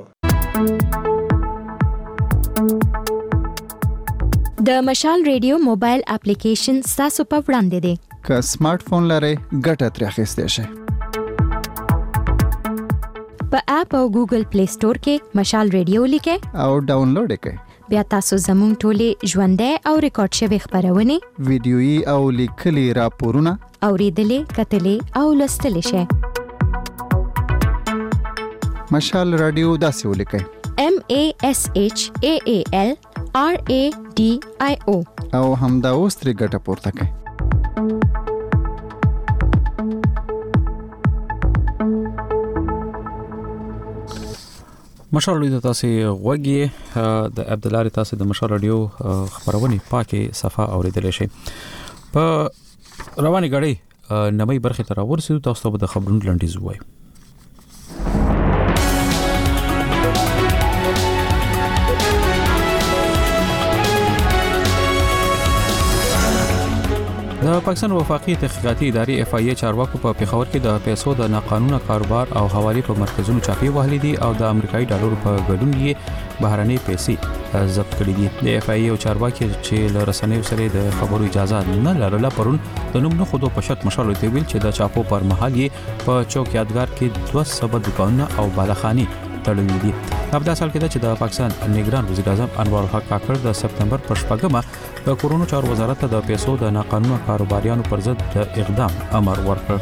د مشال ریډیو موبایل اپلیکیشن تاسو په وړاندې دی. که سمارټ فون لرئ ګټه ترې اخیستی شئ. په اپ او ګوګل پلی سٹور کې مشال ریډیو لیکئ او ډاونلوډ یې کړئ. بیا تاسو زموږ ټولې ژوندۍ او ریکارډ شوی خبرونه ویډیويي او لیکلي راپورونه اوریدلې کتلې او لوستلې شئ. مشال رادیو داسې ولیکئ MASHAALRADIO او همدا اوس ترې ګټه پورته کړئ. مشال رادیو تاسو غوږی د عبدالله تاسو د مشال رادیو خبرونه پاکه صفه اوریدل شي. په رواني غړي نمای برخه تر ورسېدو تاسو ته د خبرونو لنډیز وای. د پاکستان وفاقي تحقیقاتي ادارې FIA چارواکو په پیښور کې د پیسو د ناقانونه کاروبار او حواله په مرکزونو چاپی وهلې دي او د امریکایي ډالرو په ګډون یې بهرنۍ پیسې ضبط کړې دي. د FIA او چارواکي چې له رسنیو سره د خبرو اجازه نه لرله پرون د نوم نه خودو په شرط مشال ویل چې د چاپو پر مهال یې په چوک یادګار کې 200 دکانونه او بالاخانې تړلې دي. په داسې حال کې چې د پاکستان نگران وزیر اعظم انور الحق کاکړ د سپتمبر پر 8مه د کورونو چارو وزارت ته د پیسو د ناقانونه کاروباریانو پر ضد د اقدام امر ورکړ.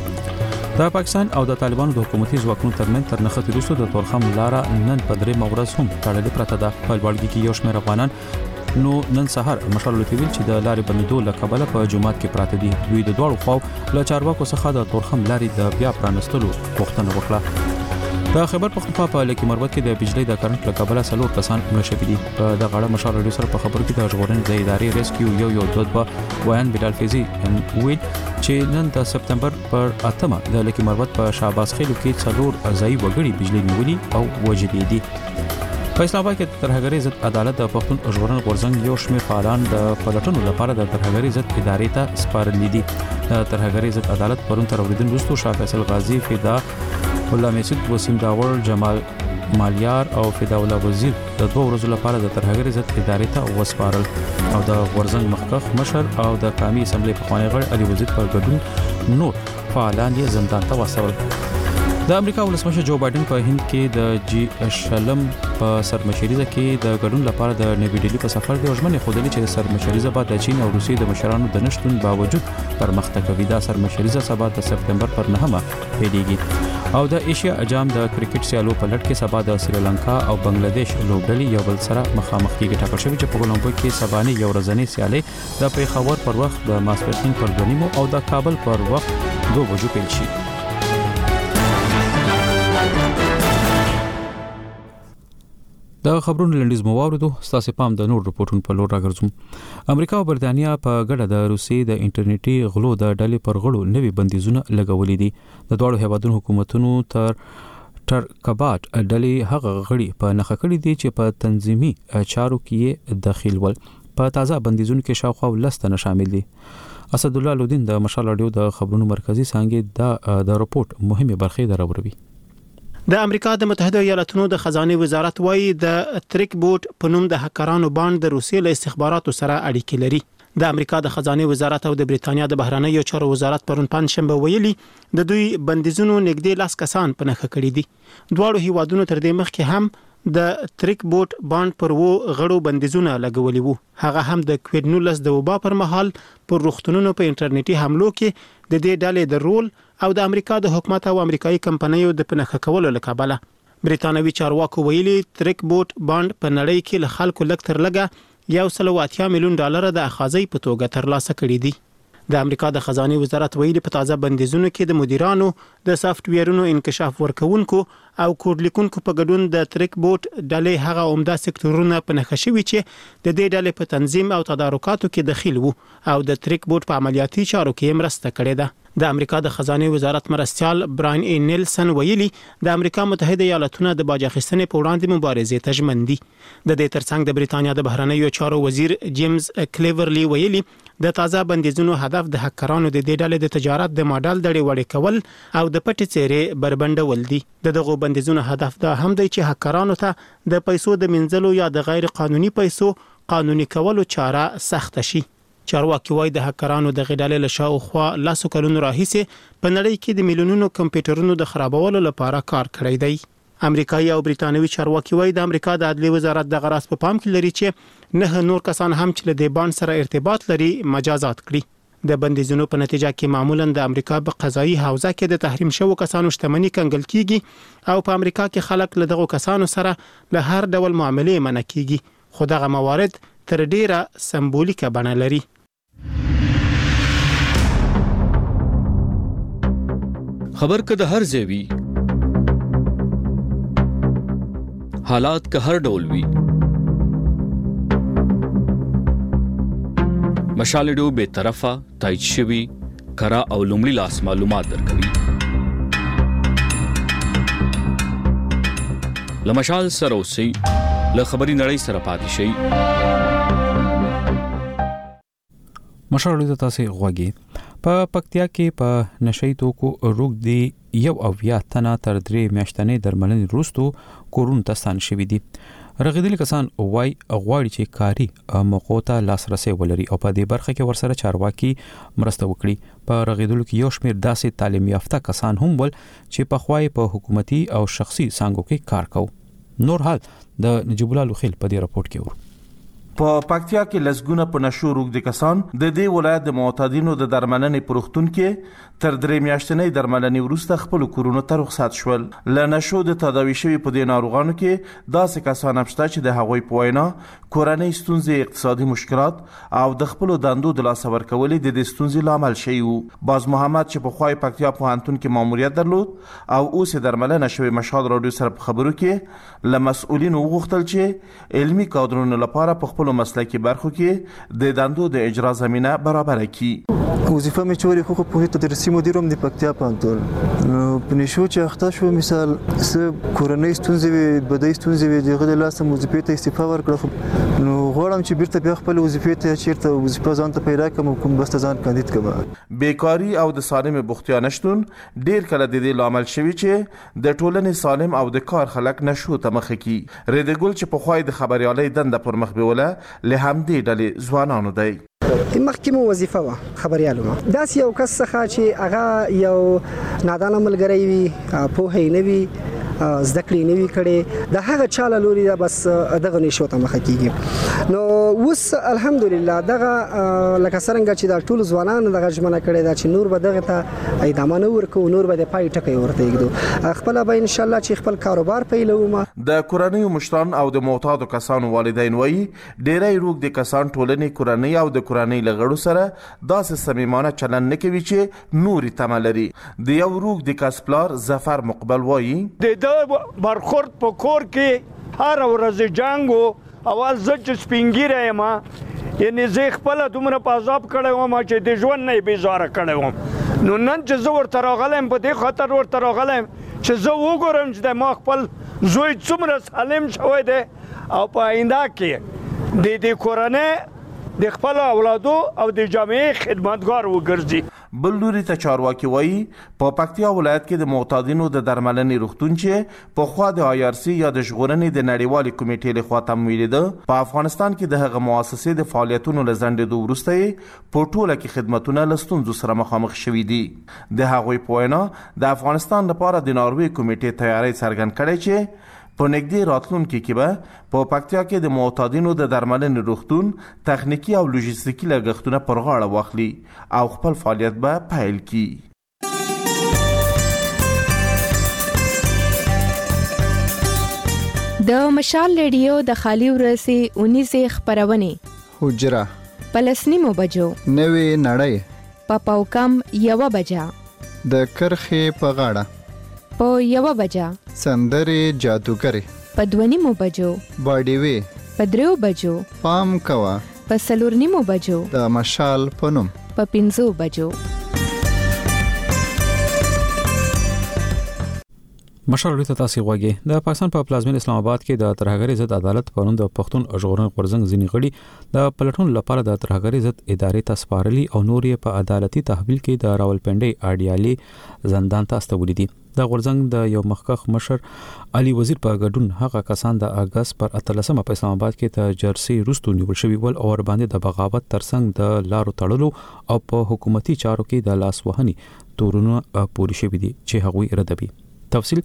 د پاکستان او د طالبانو د حکومتي ځواکونو ترمنځ تر نښتې وروسته د تورخم لاره نن په درې مورز هم تړلې پرته ده. په لوړګي کې یو شمېر افغانان نو نن سحر مشال لوتیویل چې د لارې بندیدو له کبله په جمعات کې پراته دي. دوی د دواړو خواو له چارواکو څخه د تورخم لارې د بیا پرانستلو غوښتنه وکړه. د خبر پختونخوا په لکی مربوط کې د بجلی د کرنټ له کبله 4 کسان مړه شوي دي. په دغه اړه مشال رادیو سره په خبرو کې د ژغورنې د ادارې ریسکیو یو دوه ویان بلال فیضی ویل چې نن د سپتمبر پر 8مه د لکی مربوط په شعباس خیلو کې 4 ځای وګړي بجلی نیولي او وژلي دي. په اسلام آباد کې ترهګرۍ ضد عدالت د پښتون ژغورنې غورځنګ یو شمېر فعالان د پلټنو لپاره د ترهګرۍ ضد ادارې ته سپارلي دي. د ترهګرۍ ضد عدالت پرون تر اوریدن وروسته شاه فیصل غازی فدا الله مسعود وسیم داور جمال مالیار او فدا الله وزیر د 2 ورځې لپاره د ترهګرۍ ضد ادارې ته وسپارل او د غورځنګ مخکخ مشر او د قومي اسمبلی پخوانی غړي علي وزیر پر ګډون نور فعالان یې زندان ته واستول. د امریکا ولسمشر جو بایدن په هند کې د G20 په سرمشریزه کې د ګډون لپاره د نوی ډیلی په سفر دی. ژمنه خودلی چې سرمشریزه بعد د چین او روسیې د مشرانو د نشټون باوجود پرمختګ کوي. دا سرمشریزه سبا د سپتمبر پر 9مه پیلېږي او د ایشیا اجام د کرکټ سیالو په لړ کې سبا د سریلانکا او بنگلاديش لوبډلې یو بل سره مخامخ کېږي. ټاکل شوی چې په کولمبو کې سبانه یو ورځنی سیالي د پیښور پر وخت د ماسپښین پر 2 او د کابل پر وخت 2 بجو پیل شي. دا خبرونه لنډیز مو واوریدو. ستاسو پام د نور رپورټونو په لور راګرځوم. امریکا او برتانیا په ګډه د روسي د انټرنیټي غلو د ډلې پر غړو نوي بندیزونه لګولې دي. د دوه هیوادونو حکومتونو تر کباټ ډلې هغه غړي په نخښه کړې دي چې په تنظیمي چارو کې داخل ول. په تازه بندیزونو کې شاوخوا 10 تنه شامل دي. اسد الله لودین د مشال رادیو د خبرونو مرکزی څنګه د رپورټ مهمه برخه دروروي. د امریکا د متحده ایالاتونو د خزانه وزارت وايي د تریک بوټ په نوم د هکرانو باند د روسیې له استخباراتو سره اړیکې لري. د امریکا د خزانه وزارت او د بریتانیا د بهرنیو چارو وزارت پرون پنځشنبه ویلي د دوی بندیزونو نږدې 10 کسان په نخښه کړي دي. دواړو هیوادونو تر دې مخکې هم د تریک بوټ باند پر غړو بندیزونه لګولي وو. هغه هم د کووډ-19 د وبا پر مهال پر روغتونونو په انټرنیټي حملو کې د دې ډلې د رول او د امریکا د حکومت او امریکایي کمپنیو د پنهخه کولو لکابله. بریتانوي چارواکو ویلي تریک بوټ باند په نړۍ کې له خلکو لږ تر لږه $180 میلیون د اخاذي په توګه ترلاسه کړي دي. د امریکا د خزانه وزارت ویلي په تازه بندیزونو کې د مدیرانو د سافټویرونو انکشاف ورکونکو او کوډ لیکونکو په ګډون د تریک بوټ ډلې هغه عمده سکتورونه په نښه شوي چې د دې ډلې په تنظیم او تدارکاتو کې دخیل وو او د تریک بوټ په عملیاتي چارو کې مرسته کړې ده. د امریکا د خزانه وزارت مرستيال براین ای نیلسن ویلي د امریکا متحده ایالاتونو د باج اخیستنې په وړاندې مبارزې ته ژمن دي. د دې ترڅنګ د بریتانیا د بهرنیو چارو وزیر جیمز کلیورلی ویلي د تازه بندیزونو هدف د هکرانو د دې ډلې د تجارت د ماډل دړې وړې کول او د پټې څېرې بربنډول دي. دغه بندیزونو هدف دا هم دی چې هکرانو ته د پیسو د منځلو یا د غیر قانوني پیسو قانوني کولو چاره سخت شي. چارواکي وايي د هکرانو د غډالې له شاوخوا 10 کلونو راهیسې په نړۍ کې د میلیونونو کمپیوټرونو د خرابولو لپاره کار کړی دی. امریکایي او بریتانوي چارواکي وایي د امریکا د عدلي وزارت د غراس په پام کې لري چې نه نور کسان هم چې له دې بانډ سره ارتباط لري مجازات کړي د بندیزونو په نتیجه کې معمولا د امریکا په قضایي حوزه کې د تحریم شوو کسانو شتمنۍ کنګل کیږي او په امریکا کې خلک له دغو کسانو سره له هر ډول معاملې منع کیږي خو دغه موارد تر ډیره سمبولیکه بڼه لري. خبر که د هر ځای وي حالات که هر ډول وي مشال ریډیو به طرفه تایید شوی کرا او لومړی لاس معلومات درکوي. لمشال سره اوسئ له خبري نړۍ سره پاتې شئ. مشال ریډیو تاسو غوږی په پکتیا کې په نشئی توکو روغ دی 1 تنه تر 3 میاشتنې درملنې وروسته کورونو ته ستان شوي دي. رغیدلي کسان وای غواړي چې کاری موقعو ته لاسرسي ولري او په دې برخه کې ورسره چارواکي مرسته وکړي. په رغیدلو کې یو شمېر داسې تعلیم یافته کسان هم ول چې په خوای په حکومتي او شخصي څانګو کې کار کوي. نور حال د نجیب الله لوخیل په دې راپورټ کې ورو. په پکتیا کې لسګونه په نشو روغ کسان د دې ولایت د معتادینو د درملنې پروختون کې تر 3 میاشتنې درملنې وروسته خپل کورونو ته رخصت شول. ل نشو د تداوی شوی په دې ناروغانو کې داسې کسان هشته چې د هغوی په وینا کورنۍ ستونزې، اقتصادي مشکلات او د خپل دندو د لاس ورکولې د دې ستونزې لامل شوی وو. باز محمد چې په خوای پکتیا پوهنتون کې ماموریت درلود او اوس درملنه شوی مشال رادیو سره په خبرو کې ل مسؤلین وغوښتل چې علمي کادرونو لپاره په خپل مسلکي برخو کې د دندو د اجرا زمينه برابر کړي. وظیفه مې چوري خو په تدریسي مدیروم د پکتیا پوهنتون په نشو چې اخته شو مثال س کورنۍ ستونزې بدای ستونزې دغه د لاسه وظیفې ته استعفا ورکړه نو غواړم چې بیرته بیا خپل وظیفې ته چیرته وظیفه ځان ته پیدا کوم کوم بس ځان کاندید کړم. بیکاری او د سالم بوختیا نشټون ډیر کله د دې لامل شوی چې د ټولنې سالم او د کار خلک نشو ته مخ کی. ریډګل چې په خوای د خبريالي دنده پر مخ بیوله له همدې ډلې ځوانانو دی. مخکې مو وظیفه و خبريالو ما داس یو کس څخه چې هغه یو نادان ملګری وي په هی نه وي زده کړې نه وی کړي د هغه چاله لوري دا بس دغه نشو ته مخ کیږي. نو اوس الحمدلله دغه لکه څنګه چې دا ټول ځوانان دغه ژمنه کړي دا چې نور به دغه ته ادامه نه ورکو نور به د پای ټکی ورته یګدو خپل به ان شاء الله چې خپل کاروبار پیلوم. د کورنۍ مشران او د معتادو کسانو والدین وایي ډیری روغ د کسان ټولنې کورنۍ او د کورنۍ لغړو سره داسې صمیمانه چلن نه کوي چې نوري تملري. د یو روغ د کسپلار ظفر مقبل وایي د برخورد په کور کې هر ورځ جنگو اول زچ سپینګیره ما یعنی زه خپل دومره په عذاب کړم ما چې د ژوند نه بیزاره کړم. نو نن چې زه ورته راغلم په دې خاطر ورته راغلم چې زه وګورم چې ما خپل زوی څومره سالم شوی دی او په آینده کې د کورنۍ د خپل اولادو او د جامعې خدمتګار وګرځي. بل لوري ته چارواکي وایي په پکتیا ولایت کې د معتادینو د درملنې روغتون چې په خوا د IRC یا د ژغورنې د نړیوالې کمیټې لخوا تمویل ده په افغانستان کې د هغه مؤسسې د فعالیتونو لزندېدو وروسته په ټوله کې خدماتونه له ستونزو سره مخامخ شوي دي. د هغوی په وینا د افغانستان لپاره د ناروې کمیټې تیاری څرګند کړی چې په نږدې راتلونکي کې به په پکتیا کې د معتادینو د درملنې روغتون تخنیکی او لوجستیکي لګښتونه پر غاړه واخلي او خپل فعالیت به پیل کړي. د مشال ریډیو د خالي ورسي 19 خبرونه حجره پلسنیمو بجو نوې نړۍ په پاوکم 1 بجا د کرخې په غاړه په 1 بجا سندري جادوګری په 2 بجو باډي وی په 3 بجو پام کوا په 4 بجو د مشال پنوم په 5 بجو. مشال ریډیو تاسو غوږی د پاکستان په پلازمین اسلام آباد کې د ترهګری ضد عدالت پروند د پښتون ژغورنې غورځنګ ځینی غړي د پلټون لپاره د ترهګری ضد ادارې ته سپارلي او نور یې په عدالتي تحویل کې د راولپنډي اډیالي زندان ته استولې دي. د غورځنګ د یو مخکخ مشر علي وزیر په ګډون هغه کسان د اگست پر 13 په اسلام آباد کې د جرسي روستو نیول شوی ول او ور باندې د بغاوت ترڅنګ د لارو تړلو او په حکومتي چارو کې د لاس وهني تورونه پوری شوی دي چې هغوی ردوي. تفصیل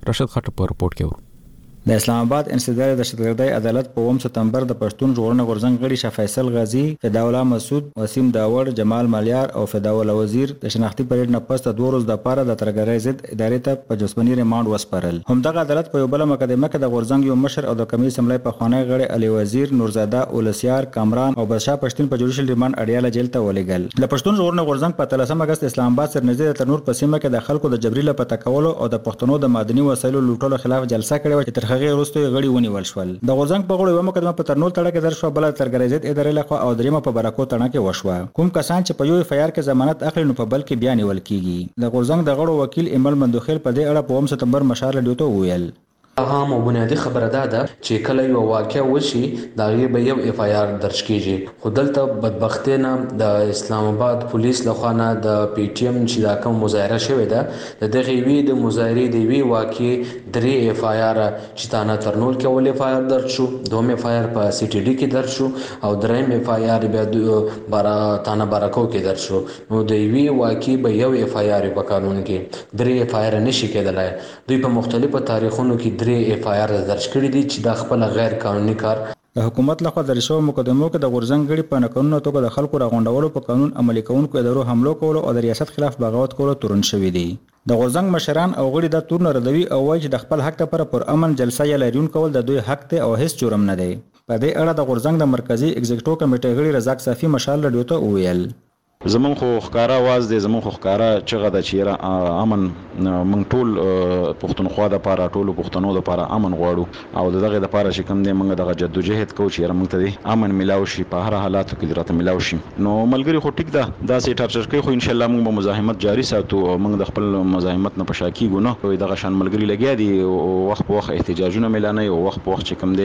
راشد خټک په رپورت کې ورو د اسلام آباد انسداد د دهشتګردۍ عدالت په 9 سپتمبر د پښتون ژغورنې غورځنګ غړي شاه فیصل غازی، فدا الله مسعود، وسیم داور، جمال مالیار او فدا الله وزیر د شناختی پریډ نه پس د 2 ورځې لپاره د ترګرۍ ضد ادارې ته په جسمنی ریماند وسپارل. همدغه عدالت په یو بل مقدمه کې د غورځنګ یو مشر او د کمیټې سملای په خوانی غړي علي وزیر، نورزاده، اولسیار، کامران او بادشاه پښتون په جوړیشل ریماند اړیاله جیل ته ولېګل. د پښتون ژغورنې غورځنګ په 13 اگست اسلام آباد سرنزي د تنور په سیمه کې د خلکو د جبري لپاره تکولو او د پښتنو د مدني وسایلو لوټولو خلاف جلسه کړې و چې تر هغه وروسته غړي ونیول شول. د غورځنګ په غړو یو مقدمه په ترنول تړه کې درج شو، بل ترګرۍ ضد ادارې لخوا او دریمه په برکو تړه کې وشوه. کوم کسان چې په یو اف آی آر کې ضمانت اخلي نو په بل کې بیا نیول کیږي. د غورځنګ د غړو وکیل ایمل مندوخیل په دې اړه په 9 سپتمبر مشال رادیو ته وویل هغه بنیادی خبره ده چې کله یو واقع وشي دا غي به یو اف آی آر درج کیږي. خو دلته بدبختی نه د اسلام آباد پولیس لخوا نه د پی ټی ایم چې دا کوم مظاهره شوې ده د دغه وی د مظاهرې دی وی واقع 3 اف آی آر چې تانه ترنول کې ول اف آی آر درج شو، 2 اف آی آر په سی ټی ډی کې درج شو او 3 اف آی آر بیا تانه برکو کې درج شو. نو د وی واقع به یو اف آی آر په قانون کې 3 اف آی آر نشي کېدلای. دوی په مختلفو تاریخونو کې 3 اف آی آر درج کړي دي چې دا خپل غیر قانوني کار د حکومت لخوا د رشوه مقدمو کې د غورځنګ غړي په نقانونو توګه د خلکو راغونډولو په قانون عملي کوونکو ادارو حمله کولو او د ریاست خلاف بغاوت کولو تورن شوې دي. د غورځنګ مشران او غړي د تورن ردوي او وایي چې د خپل حق لپاره پر امن جلسه یا لاریون کول د دوی حق ته او هیڅ جرم نه دی. په دې اړه د غورځنګ د مرکزی ایگزیکټیو کمیټې غړي رزاق صافي مشال رادیو ته وویل زمون خو ښکارا واز دی، زمون خو ښکارا چغه د چیرې امن من ټول پښتونخوا د لپاره ټول پښتنو د لپاره امن غواړو او دغه د لپاره چې کوم دی موږ دغه جدوجہد کوو چې موږ ته امن ملاو شي په هر حالاتو کې درته ملاو شي. نو ملګری خو ټیک ده دا سي ټارچر کوي خو ان شاء الله موږ به مزاحمت جاری ساتو او موږ د خپل مزاحمت نه پشاکی ګو نه دغه شان ملګری لګیا دي وخت په وخت احتجاجونه ملانه او وخت په وخت چې کوم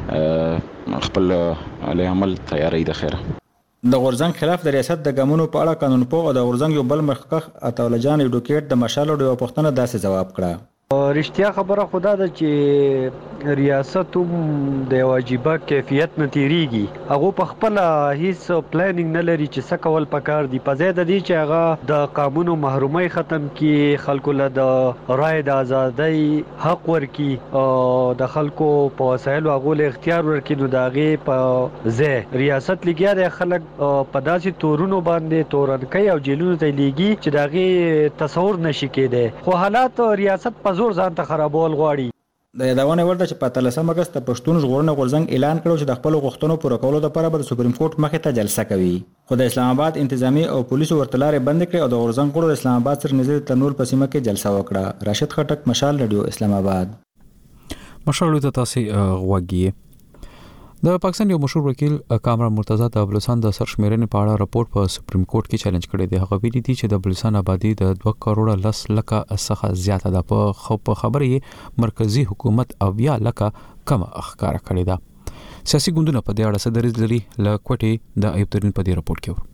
دی خپل علی عمل تیاری د خیره. د غورځنګ خلاف د ریاست د ګامونو په اړه قانون پوه او د غورځنګ یو بل مخکخ عطاءالله جان ایډوکیټ د مشال ډیو پښتنه داسې جواب کړه رښتیا خبره خدا ده چې ریاست هم د واجبہ کیفیت نه تیریږي. هغه په خپل هیڅ پلانینګ نه لري چې څه کول پکار دي په ځای د دې چې هغه د قانونو محرومي ختم کړي، خلکو له د رائے د ازادۍ حق ورکړي او د خلکو په وسایلو هغه له اختیار ورکړي. نو دا غي په ځای ریاست لګیا د خلک په داسې تورونو باندې تورن کوي او جیلونو ته لګي چې دا غي تصور نشي کېده. خو حالات ریاست په زور ځان ته خرابول غواړي. د یادونه ورته چې په 13 اگست د پښتون ژغورنې غورځنګ اعلان کړو چې د خپل غوښتنو پوره کولو لپاره به د سپریم کورټ مخې ته جلسه کوي. خو د اسلام آباد انتظامی او پولیسو ورتلارې بند کړې او د غورځنګ غړو د اسلام آباد سره نږدې تنور په سیمه کې جلسه وکړه. راشد خټک مشال رادیو اسلام آباد. مشال ته تاسو غوږی د پاکستان یو مشهور وکیل کامران مرتضی د بلوچستان د سرشمیرنې په اړه راپور په سپریم کورټ کې چیلنج کړی دی. هغه ویلي دي چې د بلوچستان آبادی د 2 کروڑ 10 لک څخه زیاته ده. په خبرې مرکزی حکومت او یا لک کم اخکار کړی ده. سیاسي ګوندونه په دې اړه څه دریځ لري لکوټي د ایوب ترين په دې راپور کې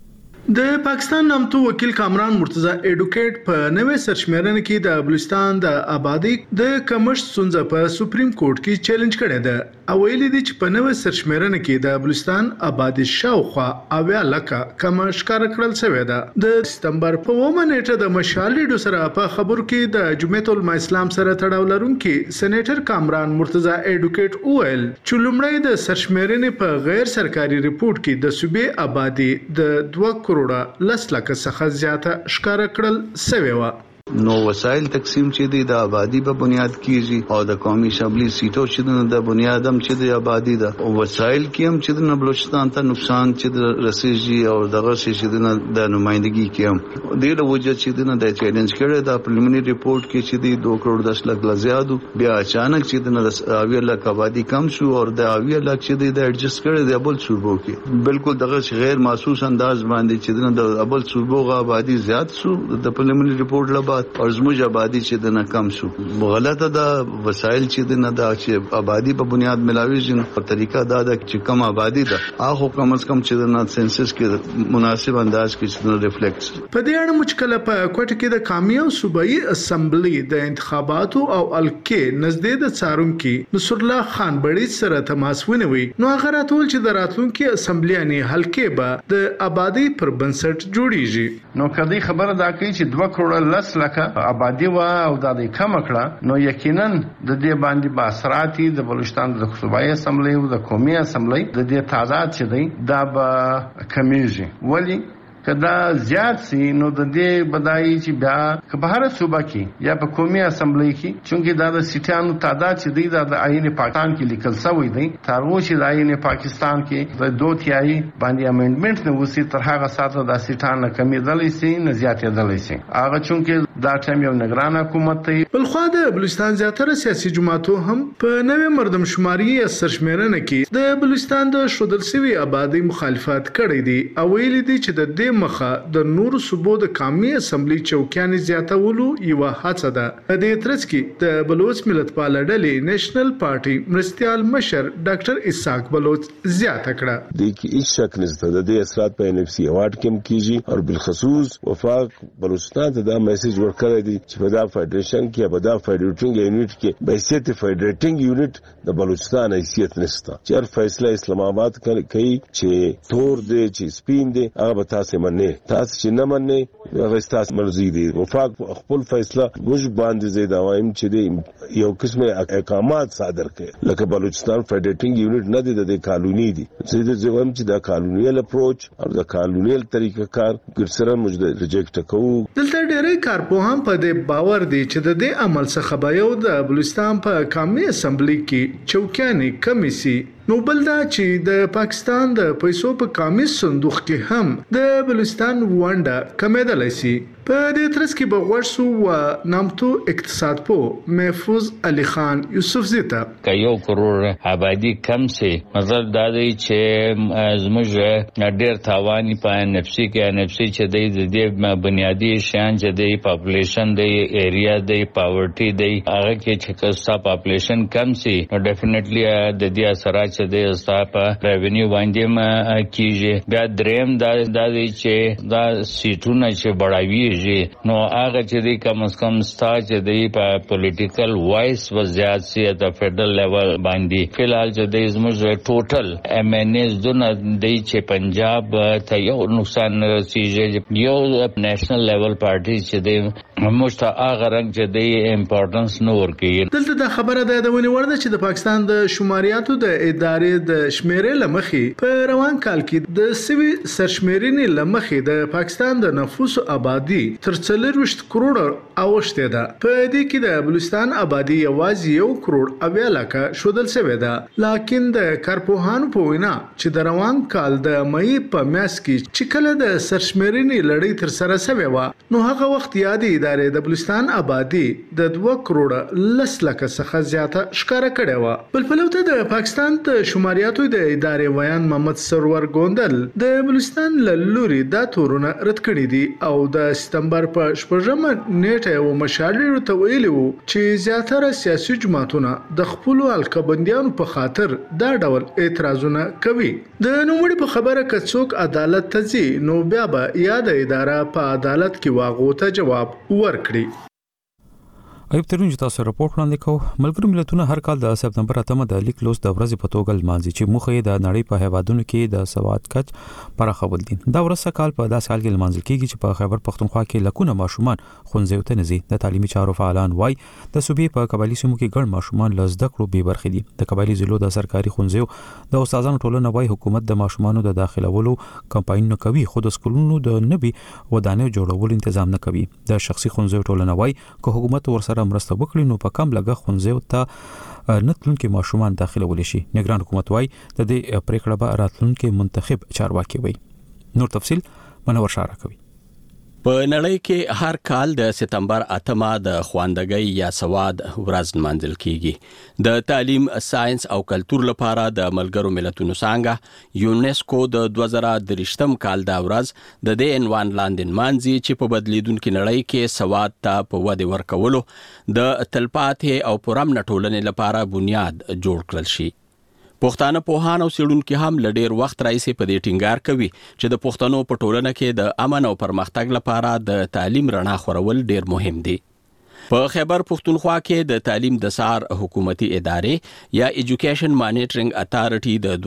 د پاکستان نامتو وکیل کامران مرتضی ایډوکیټ په نوې سرشمیرنه کې د بلوچستان د آبادی د کمښت ستونزه په سپریم کورټ کې چیلنج کړی ده او ویلي دي چې په نوې سرشمیرنه کې د بلوچستان آبادی شاوخوا 9 لک کم ښکار کړل شوی ده. د سپتمبر په 9 نیټه د مشال ریډیو سره په خبرو کې د جمعیت العلماء اسلام سره تړاو لرونکي سېنیټر کامران مرتضی ایډوکیټ وویل چې لومړی د سرشمیرنې په غیر سرکاري ریپورت کې د صوبې آبادی د 2 کروڑ 10 لک څخه زیاته ښکار کړل شوی و. نو وسایل تقسیم چې دی د آبادی په بنیاد کیږي او د قومي شملي سیټو چې د بنیاد هم چې د آبادی ده او وسایل کې هم چې د بلوچستان ته نقصان چې رسیږي او دغه چې د نمائندګي کې هم د وجه چې د چیلنج کړي د پریلیمینری ریپورت کې چې دی 2 کروڑ 10 لک لا زیاتو بیا اچانک چې د 9 لک آبادی کم شو او د 9 لک چې د ایڈجسټ کړي د بل صوبو کې بالکل دغه غیر محسوس انداز باندې چې د بل صوبو آبادی زیات شو د پریلیمینری ریپورت لا او زموږ آبادی چې د کم شو. غلطه د وسایل چې د چې آبادی په بنیاد ملاویږي په طریقه دا د چې کم آبادی ده هغه کم از کم چې د سنسس کې مناسب انداز کې چې ریفلیکټ. په دې اړه مشکله په کوټه کې د قومي او صوبایي اسمبلی د انتخاباتو او الکې نزدې د څارونکو نصر الله خان بړي سره تماس ونیوي. نو هغه راتول چې د راتلونکو اسمبلیانې حلقې به د آبادی پر بنسټ جوړیږي. نو کدی خبره دا کوي چې 2 کروڑ 10 لک زیاته آبادی و او د کم کړه نو یقینا د دې باندې باثرات د بلوچستان د صوبایي اسمبلی او د قومي اسمبلی د دې تعداد چې دی دا به کمیږي ولی کدا زیات سي نو د دې بدایي چې بیا که په هر صوبه کې یا په قومي اسمبلی کې چونکی دا د سیټانو تعداد چې دی د آئین پاکستان کې لیکل شوی دی ترغو چې د آئین پاکستان کې د 2/3 باندې امندمنت نه وسی تر هغه ساته د سیټان کمیدلې سي نه زیاتېدلې سي هغه چونکی دا ټیم یو نگران حکومت دی. بلخوا د بلوچستان زیاتره سیاسي جماعتو هم په نوې مردمشماري یا سرشمیرنه کې د بلوچستان د شودل سوي آبادی مخالفت کړی دی او ویل دي چې د دې مخه د نور صوبو د قومي اسمبلی چوکیانې زیاتولو یو هڅه ده. د دې ترڅ کې د بلوچ ملت پال ډلې نېشنل پارټي مرستيال مشر ډاکټر اسحاق بلوچ زیاته کړه د کی هیڅ شک نشته د دې اثرات په ان اف سی اوارد کې کیږي او بالخصوص وفاق بلوچستان ته دا میسج ورکړی دی چې په دا فدریشن کې په دا فدریټینګ یونټ کې به حیثیت فدریټینګ یونټ د بلوچستان حیثیت نشته چې هر فیصله اسلام آباد کوي چې تور دی چې سپین دی هغه به تاسو مننه تاسو چې نه مننه هغه تاسو مرزي دي وفاق خپل فیصله موږ باندې زید عوام چې دی یو قسمه احکامات صادر کړي لکه بلوچستان فدریټینګ یونټ نه دی د قانوني دي چې زم چې د قانوني اپروچ او د قانوني طریقه کار ګرسره موږ ریجیکټ کوو. دلته ډېرې کارپوهان په دې باور دي چې د دې عمل څخه به یو د بلوچستان په قومي اسمبلی کې چوکیانې کمی سي نو بل دا چې د پاکستان د پیسو په قومي صندوق کې هم د بلوچستان ونډه کمیدلای شي. په دې ترڅ کې به ورسو و نامتو اقتصاد پو محفوظ علي خان یوسف زیتا که 1 کروڑ آبادی کم سي مطلب دا دی چې زموږ ډېر تاوان په ان اف سی کې ان اف سی چې د دې بنیادی شان چې د پاپولیشن د ایریا د پاورټي د هغه کې چې کستا پاپولیشن کم سي نو ډیفینیټلی د دې اثرات چې د استاپ ریونیو باندې کیږي. بیا دریم دا دی چې دا سیټونه چې بڑاوي نو هغه چې دی کم از کم ستا چې دی په پولیټیکل وایس وزیات سي د فدرل لیول باندې فلحال چې دی زموږ ټوټل ام ان ایز دونه دی چې پنجاب ته یو نقصان رسیږي یو نېشنل لیول پارټي چې دی مشته هغه رنګ چې دی امپورټنس نور کوي. دلته د خبره ده ونی ورده چې د پاکستان د شماریاتو د ادارې د شمیرې لمخې په روان کال کې د سوي سرشمیرنې لمخې د پاکستان د نفوس آبادی تر 40 کروڑ اوښته ده. په دې کې د بلوچستان آبادی یوازې 1 کروڑ اویا لکه شودل شوی ده. لکه د کارپوهانو په وینا چې د روان کال د مې په میاشت کې چې کله د سرشمیرنې لړۍ تر سره شوی و نو هغه وخت یادې ادارې د بلوچستان آبادی د 2 کروڑ لس لکه څخه زیاته ښکارا کړې و. بل پلوته د پاکستان ته شماریاتو د ادارې ویان محمد سرور ګوندل د بلوچستان لوري دا تورونه رد کړی دي او د سپتمبر په 8 نیټه او مشالې ته ویلي وو چې زیاتره سیاسي جماعتونه د خپل الکبندیانو په خاطر دا ډول اعتراضونه کوي. د نوموړي په خبره که څوک عدالت ته ځي نو بیا به یاد اداره په عدالت کې واغو ته جواب ورکړي. ایوب ترون چې تاسو راپورټ وړاندې کوو ملګرو ملتونه هر کال د سپتمبر 8 د لیک لوس د ورځې په توګه لمانځي چې مخه یې د نړۍ په هیوادونو کې د سواد کچ پراخول دي. دا ورځ کال په داس کال کې لمانځل کیږي چې په خیبر پختونخوا کې لکونه ماشومان خونځو ته نزي. د تعلیمي چارو فعالان وای د صوبې په قبایلی سیمو کې ګڼ ماشومان لزده کړو به برخې دي. د قبایلی ضلعو د سرکاري خونځو د استادانو ټولنه وای حکومت د ماشومانو د داخلولو کمپاین نه کوي خو د سکولونو د نبي ودانې جوړولو تنظیم نه کوي. د شخصي خونځو ټولنه وای که حکومت ورسره مرسته وکړي نو په کم لګه خونځو ته نتلونکو ماشومان داخلول شي. نگران حکومت وای د دې پریکړه به راتلونکو منتخب چارواکي وي. نور تفصيل منور شارع کوي. په نړۍ کې هر کال د سپتمبر 8 د خواندګۍ یا سواد ورځ منځل کیږي. د تعلیم، ساينس او کلچر لپاره د ملګرو ملتونو څنګه یونیسکو د 2023م کال دا ورځ د دې عنوان لاندې مانځي چې په بدلیدونکو نړۍ کې سواد ته په وده ورکولو د تلپاتې او پرامن ټولنې لپاره بنیاد جوړ کړل شي. پښتانه پوهان او سیړونکو هم لډیر وخت راځي په دې ټینګار کوي چې د پښتنو په ټولنه کې د امن او پرمختګ لپاره د تعلیم رڼا خورول ډیر مهم دي. په خیبر پختونخوا کې د تعلیم د سار حکومتي ادارې یا ایجوکیشن مانیټرینګ اتارټي د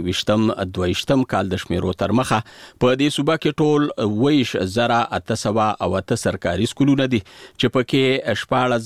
2022م کال د شمیرو تر مخه په دې صوبه کې ټول 2,808 سرکاري سکولونه دي چې پکې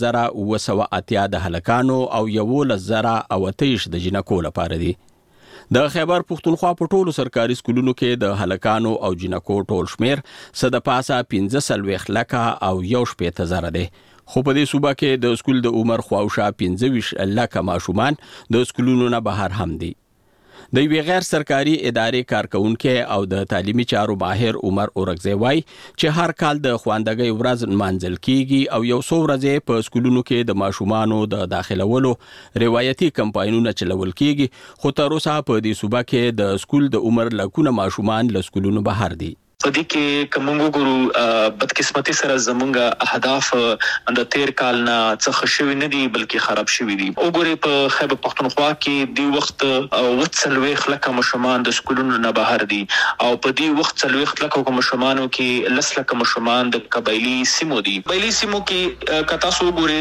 14,980 د هلکانو او 11,028 د جنکو لپاره دي. د خیبر پختونخوا په ټولو سرکاري سکولونو کې د هلکانو او جنکو ټول شمیر صد پاسه 15 لکه او 1.8 دی. خو په دې صوبه کې د سکول د عمر خواوشا 15 لکه ماشومان د سکولونو نه بهر هم دي. د یوې غیر سرکاري ادارې کارکونکو او د تعلیمي چارو ماهر عمر اورغزی وای چې هر کال د خواندګۍ ورځ منځل کیږي او یو څو ورځې په سکولونو کې د ماشومانو د داخلولو روایتي کمپاینونه چلول کیږي خو تر اوسه په دې صوبه کې د سکول د عمر لکونه ماشومان له سکولونو بهر دي. په دې کې کومو ګورو بدقسمتي سره زمونږ اهداف د تیر کال نه څخه شوی نه دي بلکې خراب شوی دي. وګورئ په خیبر پختونخوا کې دی وخت وڅلوي خلک مشمان د سکولونو نه بهر دي او په دې وخت څلوي خلک مشمانو کې لسلک مشمان د قبایلی سیمو دي. قبایلی سیمو کې کتا سو ګورئ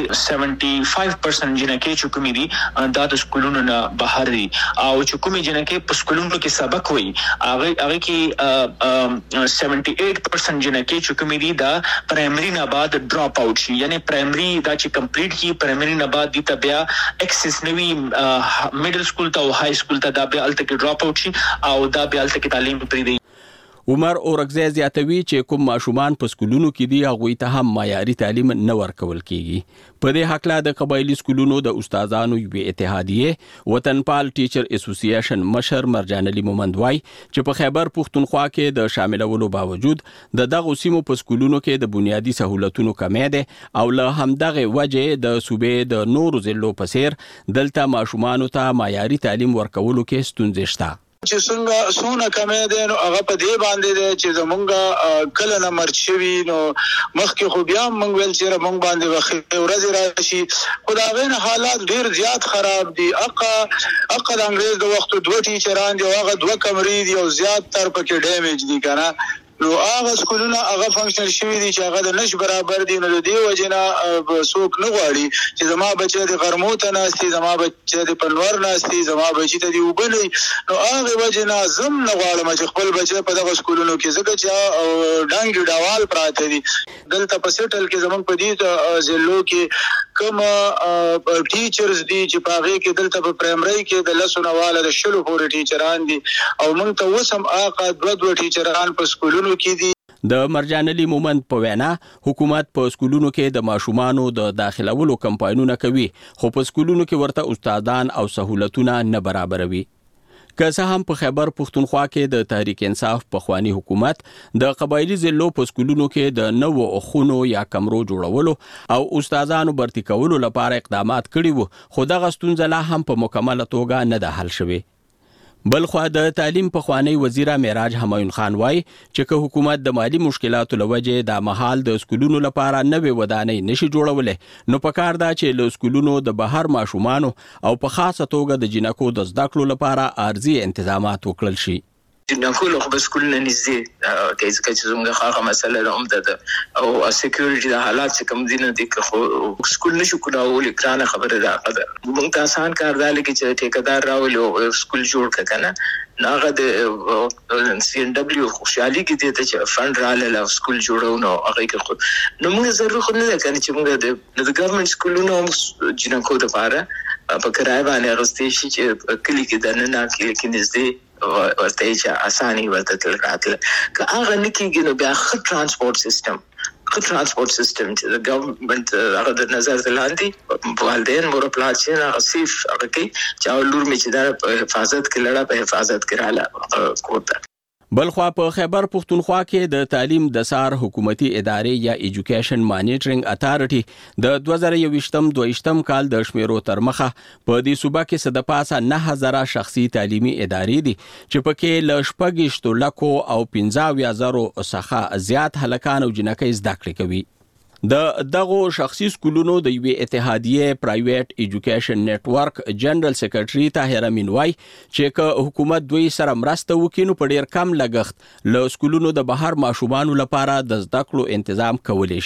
75% جنکې چې کومې دي د سکولونو نه بهر دي او چې کومې جنکې په سکولونو کې سبق وایي هغه کې 78% جنکې چې کومې دي دا پرایمري نه بعد ډراپ اوټ شي یعنی پرایمري دا چې کمپلیټ کی پرایمري نه بعد دي ته بیا اکسس نوی میډل سکول ته او های سکول ته دا بیا الته کې ډراپ اوټ شي او دا بیا الته کې تعلیم پرې دی. عمر اورغزی زیاتوي چې کوم ماشومان په سکولونو کې دي هغه ته هم معیاري تعلیم نه ورکول کیږي. په دې حق لا د قبایلی سکولونو د استادانو یو اتحادیه وطنپال ټیچر اسوسییشن مشر مرجان علي مومند وای چې په خیبر پختونخوا کې د شاملولو باوجود د دغه سیمو په سکولونو کې د بنیادی سہولتونو کمی ده او له همدغه وجه د صوبې د نورو ضلعو په څیر دلته ماشومانو ته معیاري تعلیم ورکولو کې ستونزې شته. چې څنګه سونه کمې ده نو هغه په دې باندې ده چې زمونږ کله نه مرچوي نو مخکې خو بیا مونږ ویل چې مونږ باندې وخت ورځ راشي خدای حالات ډیر زیات خراب دي. اقا د انګريز د وخت دوه ټیچران دي هغه دوه کمرې دي او زیات تر پکې ډیمیج دي کنه نو هغه سکولونه هغه فنکشنل شوی دي چې هغه د نش برابر دي نو د دې وجنه څوک نه غواړي چې زما بچی د غرمو ته ناشتي زما بچی د پنور ناشتي زما بچی ته دی وبلي نو هغه وجنه زم نه غواړم چې خپل بچی په دغه سکولونو کې زګه چې ډنګ ډاوال پراته دي. دلته په سیټل کې زمونږ په دې ضلعو کې کوم ټیچرز دي چې په هغه کې دلته په پرایمري کې د لسونواله د شلو پورې ټیچران دي او موږ ته وسم آقا دوه ټیچران په سکولونو کې دي. د مرجان علي مومند په وینا حکومت په سکولونو کې د ماشومانو د داخلولو کمپاینونه کوي خو په سکولونو کې ورته استادان او سہولتونه نه برابروي. که څه هم په خیبر پختونخوا کې د تحریک انصاف په خوانی حکومت د قبایلی ضلعو په سکولونو کې د نوو خونو یا کمرو جوړولو او استادانو برتی کولو لپاره اقدامات کړي وو خو دغه ستونزه لا هم په مکمله توګه نه ده حل شوې. بلخوا د تعلیم په خوانی وزیر معراج همایون خان وای چې که حکومت د مالی مشکلاتو لوجه د محال د سکولونو لپاره نوې ودانۍ نشي جوړولې نو پکار دا چې له سکولونو د بهر ماشومانو او په خاصه توګه د جنکو د زده کړو لپاره ارزي تنظیمات وکړل شي. جنکو له خو سکولونه نږدې کې ځکه چې زموږ خاصه مسله هم ده او سکیورټي د حالات چې کم دي نه دي خو سکول نشو کولای کرانه خبره ده موږ ته آسان کار دی چې ټیکدار راولي او سکول جوړ کړه نه هغه د سی ان دبليو خوشحالي کې دي چې فند رااله سکول جوړو نو هغه کې خو نو موږ ضروري خو نه ده کنه چې موږ د ګورنمنت سکولونو جنکو لپاره په کرای باندې غوښتي شي چې کلی کې د نه کې نږدې ورته چې اساني ورته تل راتله که هغه نکیږي نو بیا خو ترانسپورت سیستم چې د ګورنمنت هغه د نظر لاندې والدین مور پلاچین هغه سیف هغه کې چې لور می چې د حفاظت کې لړا په حفاظت کې رااله کوته. بلخوا په خیبر پختونخوا کې د تعلیم د سار حکومتي ادارې یا ایجوکیشن مانیټرینګ اتارټي د 2022م کال د شمیرو تر مخه په دې صوبه کې صد پاسه 9000 شخصي تعلیمي ادارې دي چې پکې ل شپږ لکو او 15000 څخه زیات هلکان او جنکې زده کړې کوي. د دغه شخصي سکولونو د یوې اتحادیه پرایویټ ایجوکیشن نیټورک جنرال سیکریټری طاهر امین وای چې که حکومت دوی سره مرسته وکړي نو په ډیر کم لګښت له سکولونو د بهر ماشومانو لپاره د زده کړو تنظیم کولی شي.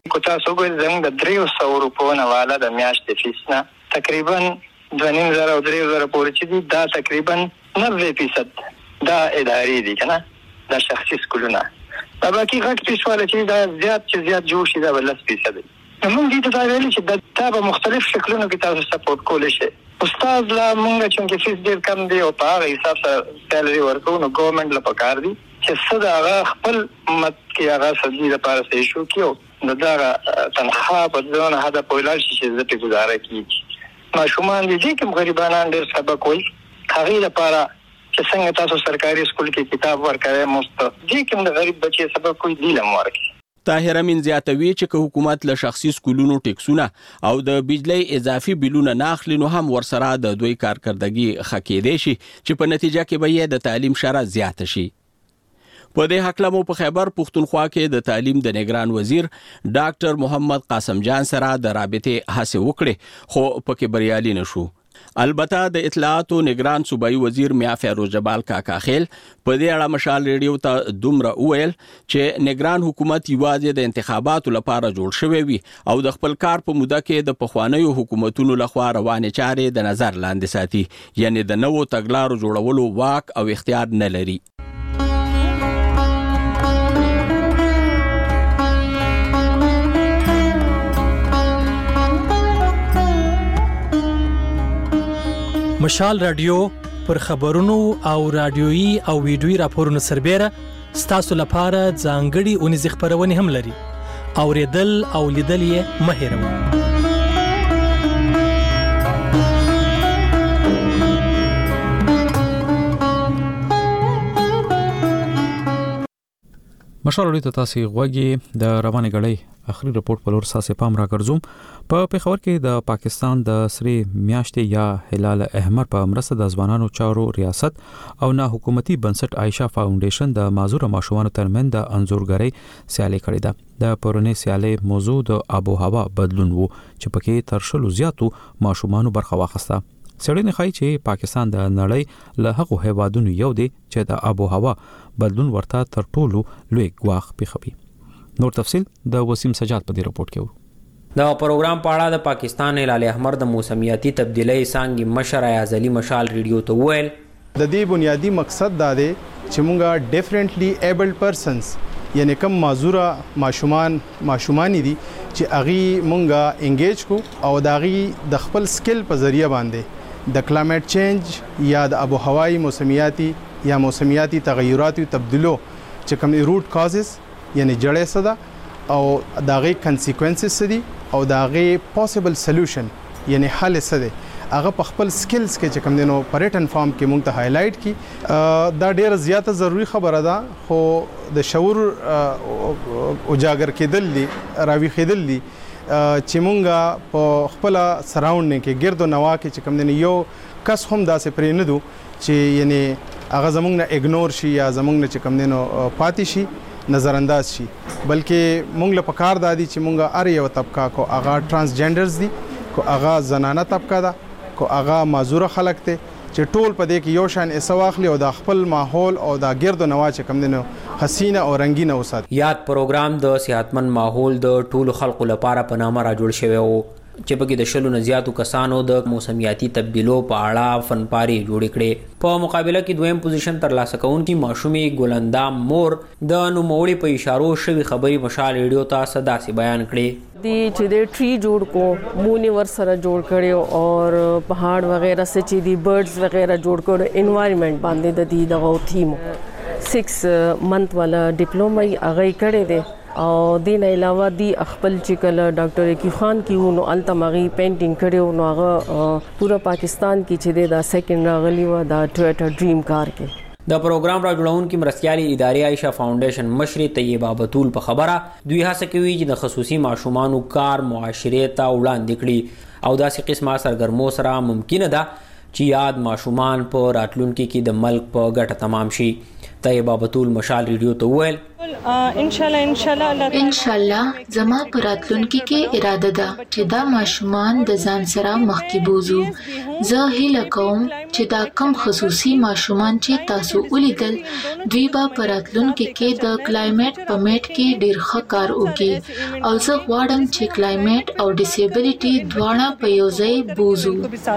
کو تاسو ګورئ زموږ د 300 روپو نه والا د میاشتې فیس نه تقریبا 2,500 او 3,000 پورې چې دي دا تقریبا 90% دا اداري دي کنه دا شخصي سکولونه دا باقي غټ فیس والا چې دا زیات جوړ شي دا بل 10% دي موږ دې ته ویل چې دا په مختلف شکلونو کې تاسو سپورټ کولای شئ استاد لا موږ چې فیس ډیر کم دی او په هغه حساب سره سیلري ورکو نو ګورنمنت له پکار دي چې څه دا خپل مت کې هغه سړي لپاره څه شو کیو نو دا تنخواه په ځونه هدا په لار شي چې زه په گزاره کیږي ماشومان دي چې غریبانان ډیر سبق وایي هغه لپاره چې څنګه تاسو سرکاري سکول کې کتاب ورکړئ مست دي کوم غریب بچي سبق کوي دی لم ورکړي طاهر امین زیاتوي چې حکومت له شخصي سکولونو ټیکسونه او د بجلی اضافي بیلونه ناخلي نو هم ورسره د دوی کارکردګي خکېدې شي چې په نتیجه کې به یې د تعلیم شره زیاته شي په دې حق لمو په خیبر پښتونخوا کې د تعلیم د نگران وزیر ډاکټر محمد قاسم جان سره د رابطې هڅه وکړه خو پکې بریالي نشو البته د اطلاعات او نگران صوبایي وزیر میا فیروز جبال کاکا خیل په دې اړه مشال ریډیو ته دومره وویل چې نگران حکومت یوازې د انتخاباتو لپاره جوړ شوی وي او د خپل کار په موده کې د پخوانیو حکومتونو لخوا روانې چارې د نظر لاندې ساتي یعنی د نوو تګلارو جوړولو واک او اختیار نه لري مشال رادیو پر خبرونو او رادیويي او ویډیويي راپورونو سربېره ستاسو لپاره ځانګړي اونیز خبرونه هم لري اوریدل او لیدل یې مه هېروئ مشال ته تاسو غوږی د روانه غړې اخري رپورت په لور ساسه پام را ګرځوم په پیښور کې د پاکستان د سری میاشتې یا هلال احمر په مرسته د ځوانانو چارو ریاست او نه حکومتي بنسټ عائشہ فاونډیشن د معذور ماشومانو ترمن د انزورګری سیالي کړې ده د پرونی سیالي موضوع د آب او هوا بدلون وو چې پکې ترشلو زیاتو ماشومانو برخه واخیسته سړی نه خای چې پاکستان د نړۍ له هغو هیوادونو یو دی چې د آب او هوا بدلون ورته تر ټولو لوی ګواښ پیښوي نور تفصيل د وسیم سجاد په دې رپورت کې وو دا پروګرام په اړه د پاکستان هلال احمر د موسمیاتي تبدیلۍ څنګه مشر ایازلی مشال ریډیو ته وویل د دې بنیادی مقصد دا دی چې مونږه ډیفرنټلی ایبلډ پرسنز یعنی کم معذوره ماشومان دي چې اغي مونږه انګیج کو او داغي د خپل سکل په ذریعہ باندې د کلایمټ چینج یا د ابو هوایی موسمیاتي تغیرات او تبدیلو چې کوم روټ کازز یعنی جړې صدا او داغي کنسیکوینسز دي او داغي پوسیبل سولوشن یعنی حل سده هغه په خپل سکلز کې چې کوم دینو پریټن فارم کې مونږ ته هایلایټ کی دا ډیره زیاته ضروری خبره ده خو د شعور اجاگر کېدل دي راوي خېدل دي چې مونږه په خپل سراوندینګ کې ګرد او نوا کې چې کوم دین یو کس هم داسې پرې نه دو چې یعنی هغه زمونږ نه اګنور شي یا زمونږ نه چې کوم دینو پاتې شي نظر انداز شي بلکې مونږ له پکار دادي چې مونږه ار یو طبقه کو هغه ترانسجندرز دي کو هغه زنانه طبقه ده کو هغه معذور خلک ته چې ټول په دې کې یو شان اسواخلی او د خپل ماحول او د ګرد او نوا چې کم دینو حسینه او رنگینه وسات یاد پروګرام د صحتمن ماحول د ټولو خلکو لپاره په نامه را جوړ شوی وو چې پکې د شلو نه زیاتو کسانو د موسمیاتي تبدیلو په اړه فنپاري جوړ کړي په مقابله کې دویم پوزیشن ترلاسه کوونکی ماشومې ګلندام مور د نوموړي په اشارو شوی خبري مشال ریډیو ته صدا سي بیان کړي دی چې د ټری جوړ کو مونی ور سره جوړ کړي او پهاړ وغیرہ سے چې دی برډز وغیرہ جوړ کړي انوایرنمنت باندې د دې دغه تھیم 6 منث والا ډیپلوما هغه کړي دي او دین علاوه دی خپل چې کله ډاکټر کی خان کیو نو التمغي پینټینګ کړو نو هغه پورا پاکستان کې چې دا سیکنډ راغلی و دا ټویټر ډریم کار کې د پروګرام را جوړونکو مرستيالي ادارې عائشہ فاونډیشن مشري طیبه بتول په خبره دوی هڅه کوي چې د خصوصي ماشومانو کار معاشره ته وړاندې کړي او داسې قسمه سرګرمو سره ممکن ده چې یاد ماشومان په راتلونکو کې د ملک په ګټه تمام شي طیبه بتول مشال ریډیو ته وویل ان شاء الله زما پر راتلونکي کې اراده ده چې دا ماشومان د ځان سره مخکې بوزو زه هیله کوم چې دا کم خصوصي ماشومان چې تاسو ولیدل دوی به په راتلونکي کې د کلایمیټ په میټ کې ډیر ښه کار وکړي او زه غواړم چې کلایمیټ او ډیسیبلټي دواړه په یو ځای بوزو.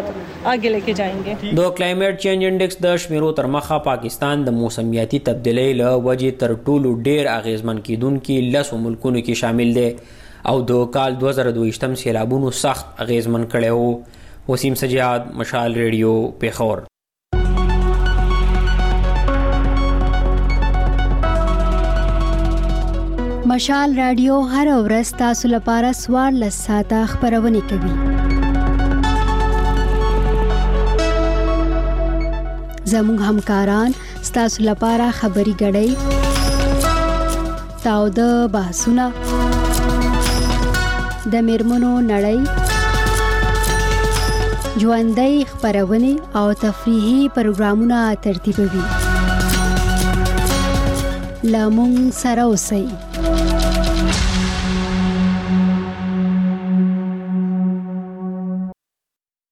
د کلایمیټ چینج انډیکس د شمیرو تر مخه پاکستان د موسمیاتي تبدیلۍ له وجې تر ټولو ډیر اغیزمن کیدونکي 10 ملکونو کې شامل دی او د کال 2022 سیلابونو سخت اغیزمن کړی و. وسیم سجاد، مشال ریډیو، پیښور. مشال رادیو هر ورځ تاسو لپاره 14 ساعته خبرونه کوي. زموږ همکاران تاسو لپاره خبري غړي تاو د بحثونه د میرمنو نړۍ ژوندۍ خبرونه او تفریحي پروګرامونه ترتیبوي. لامون سره اوسئ.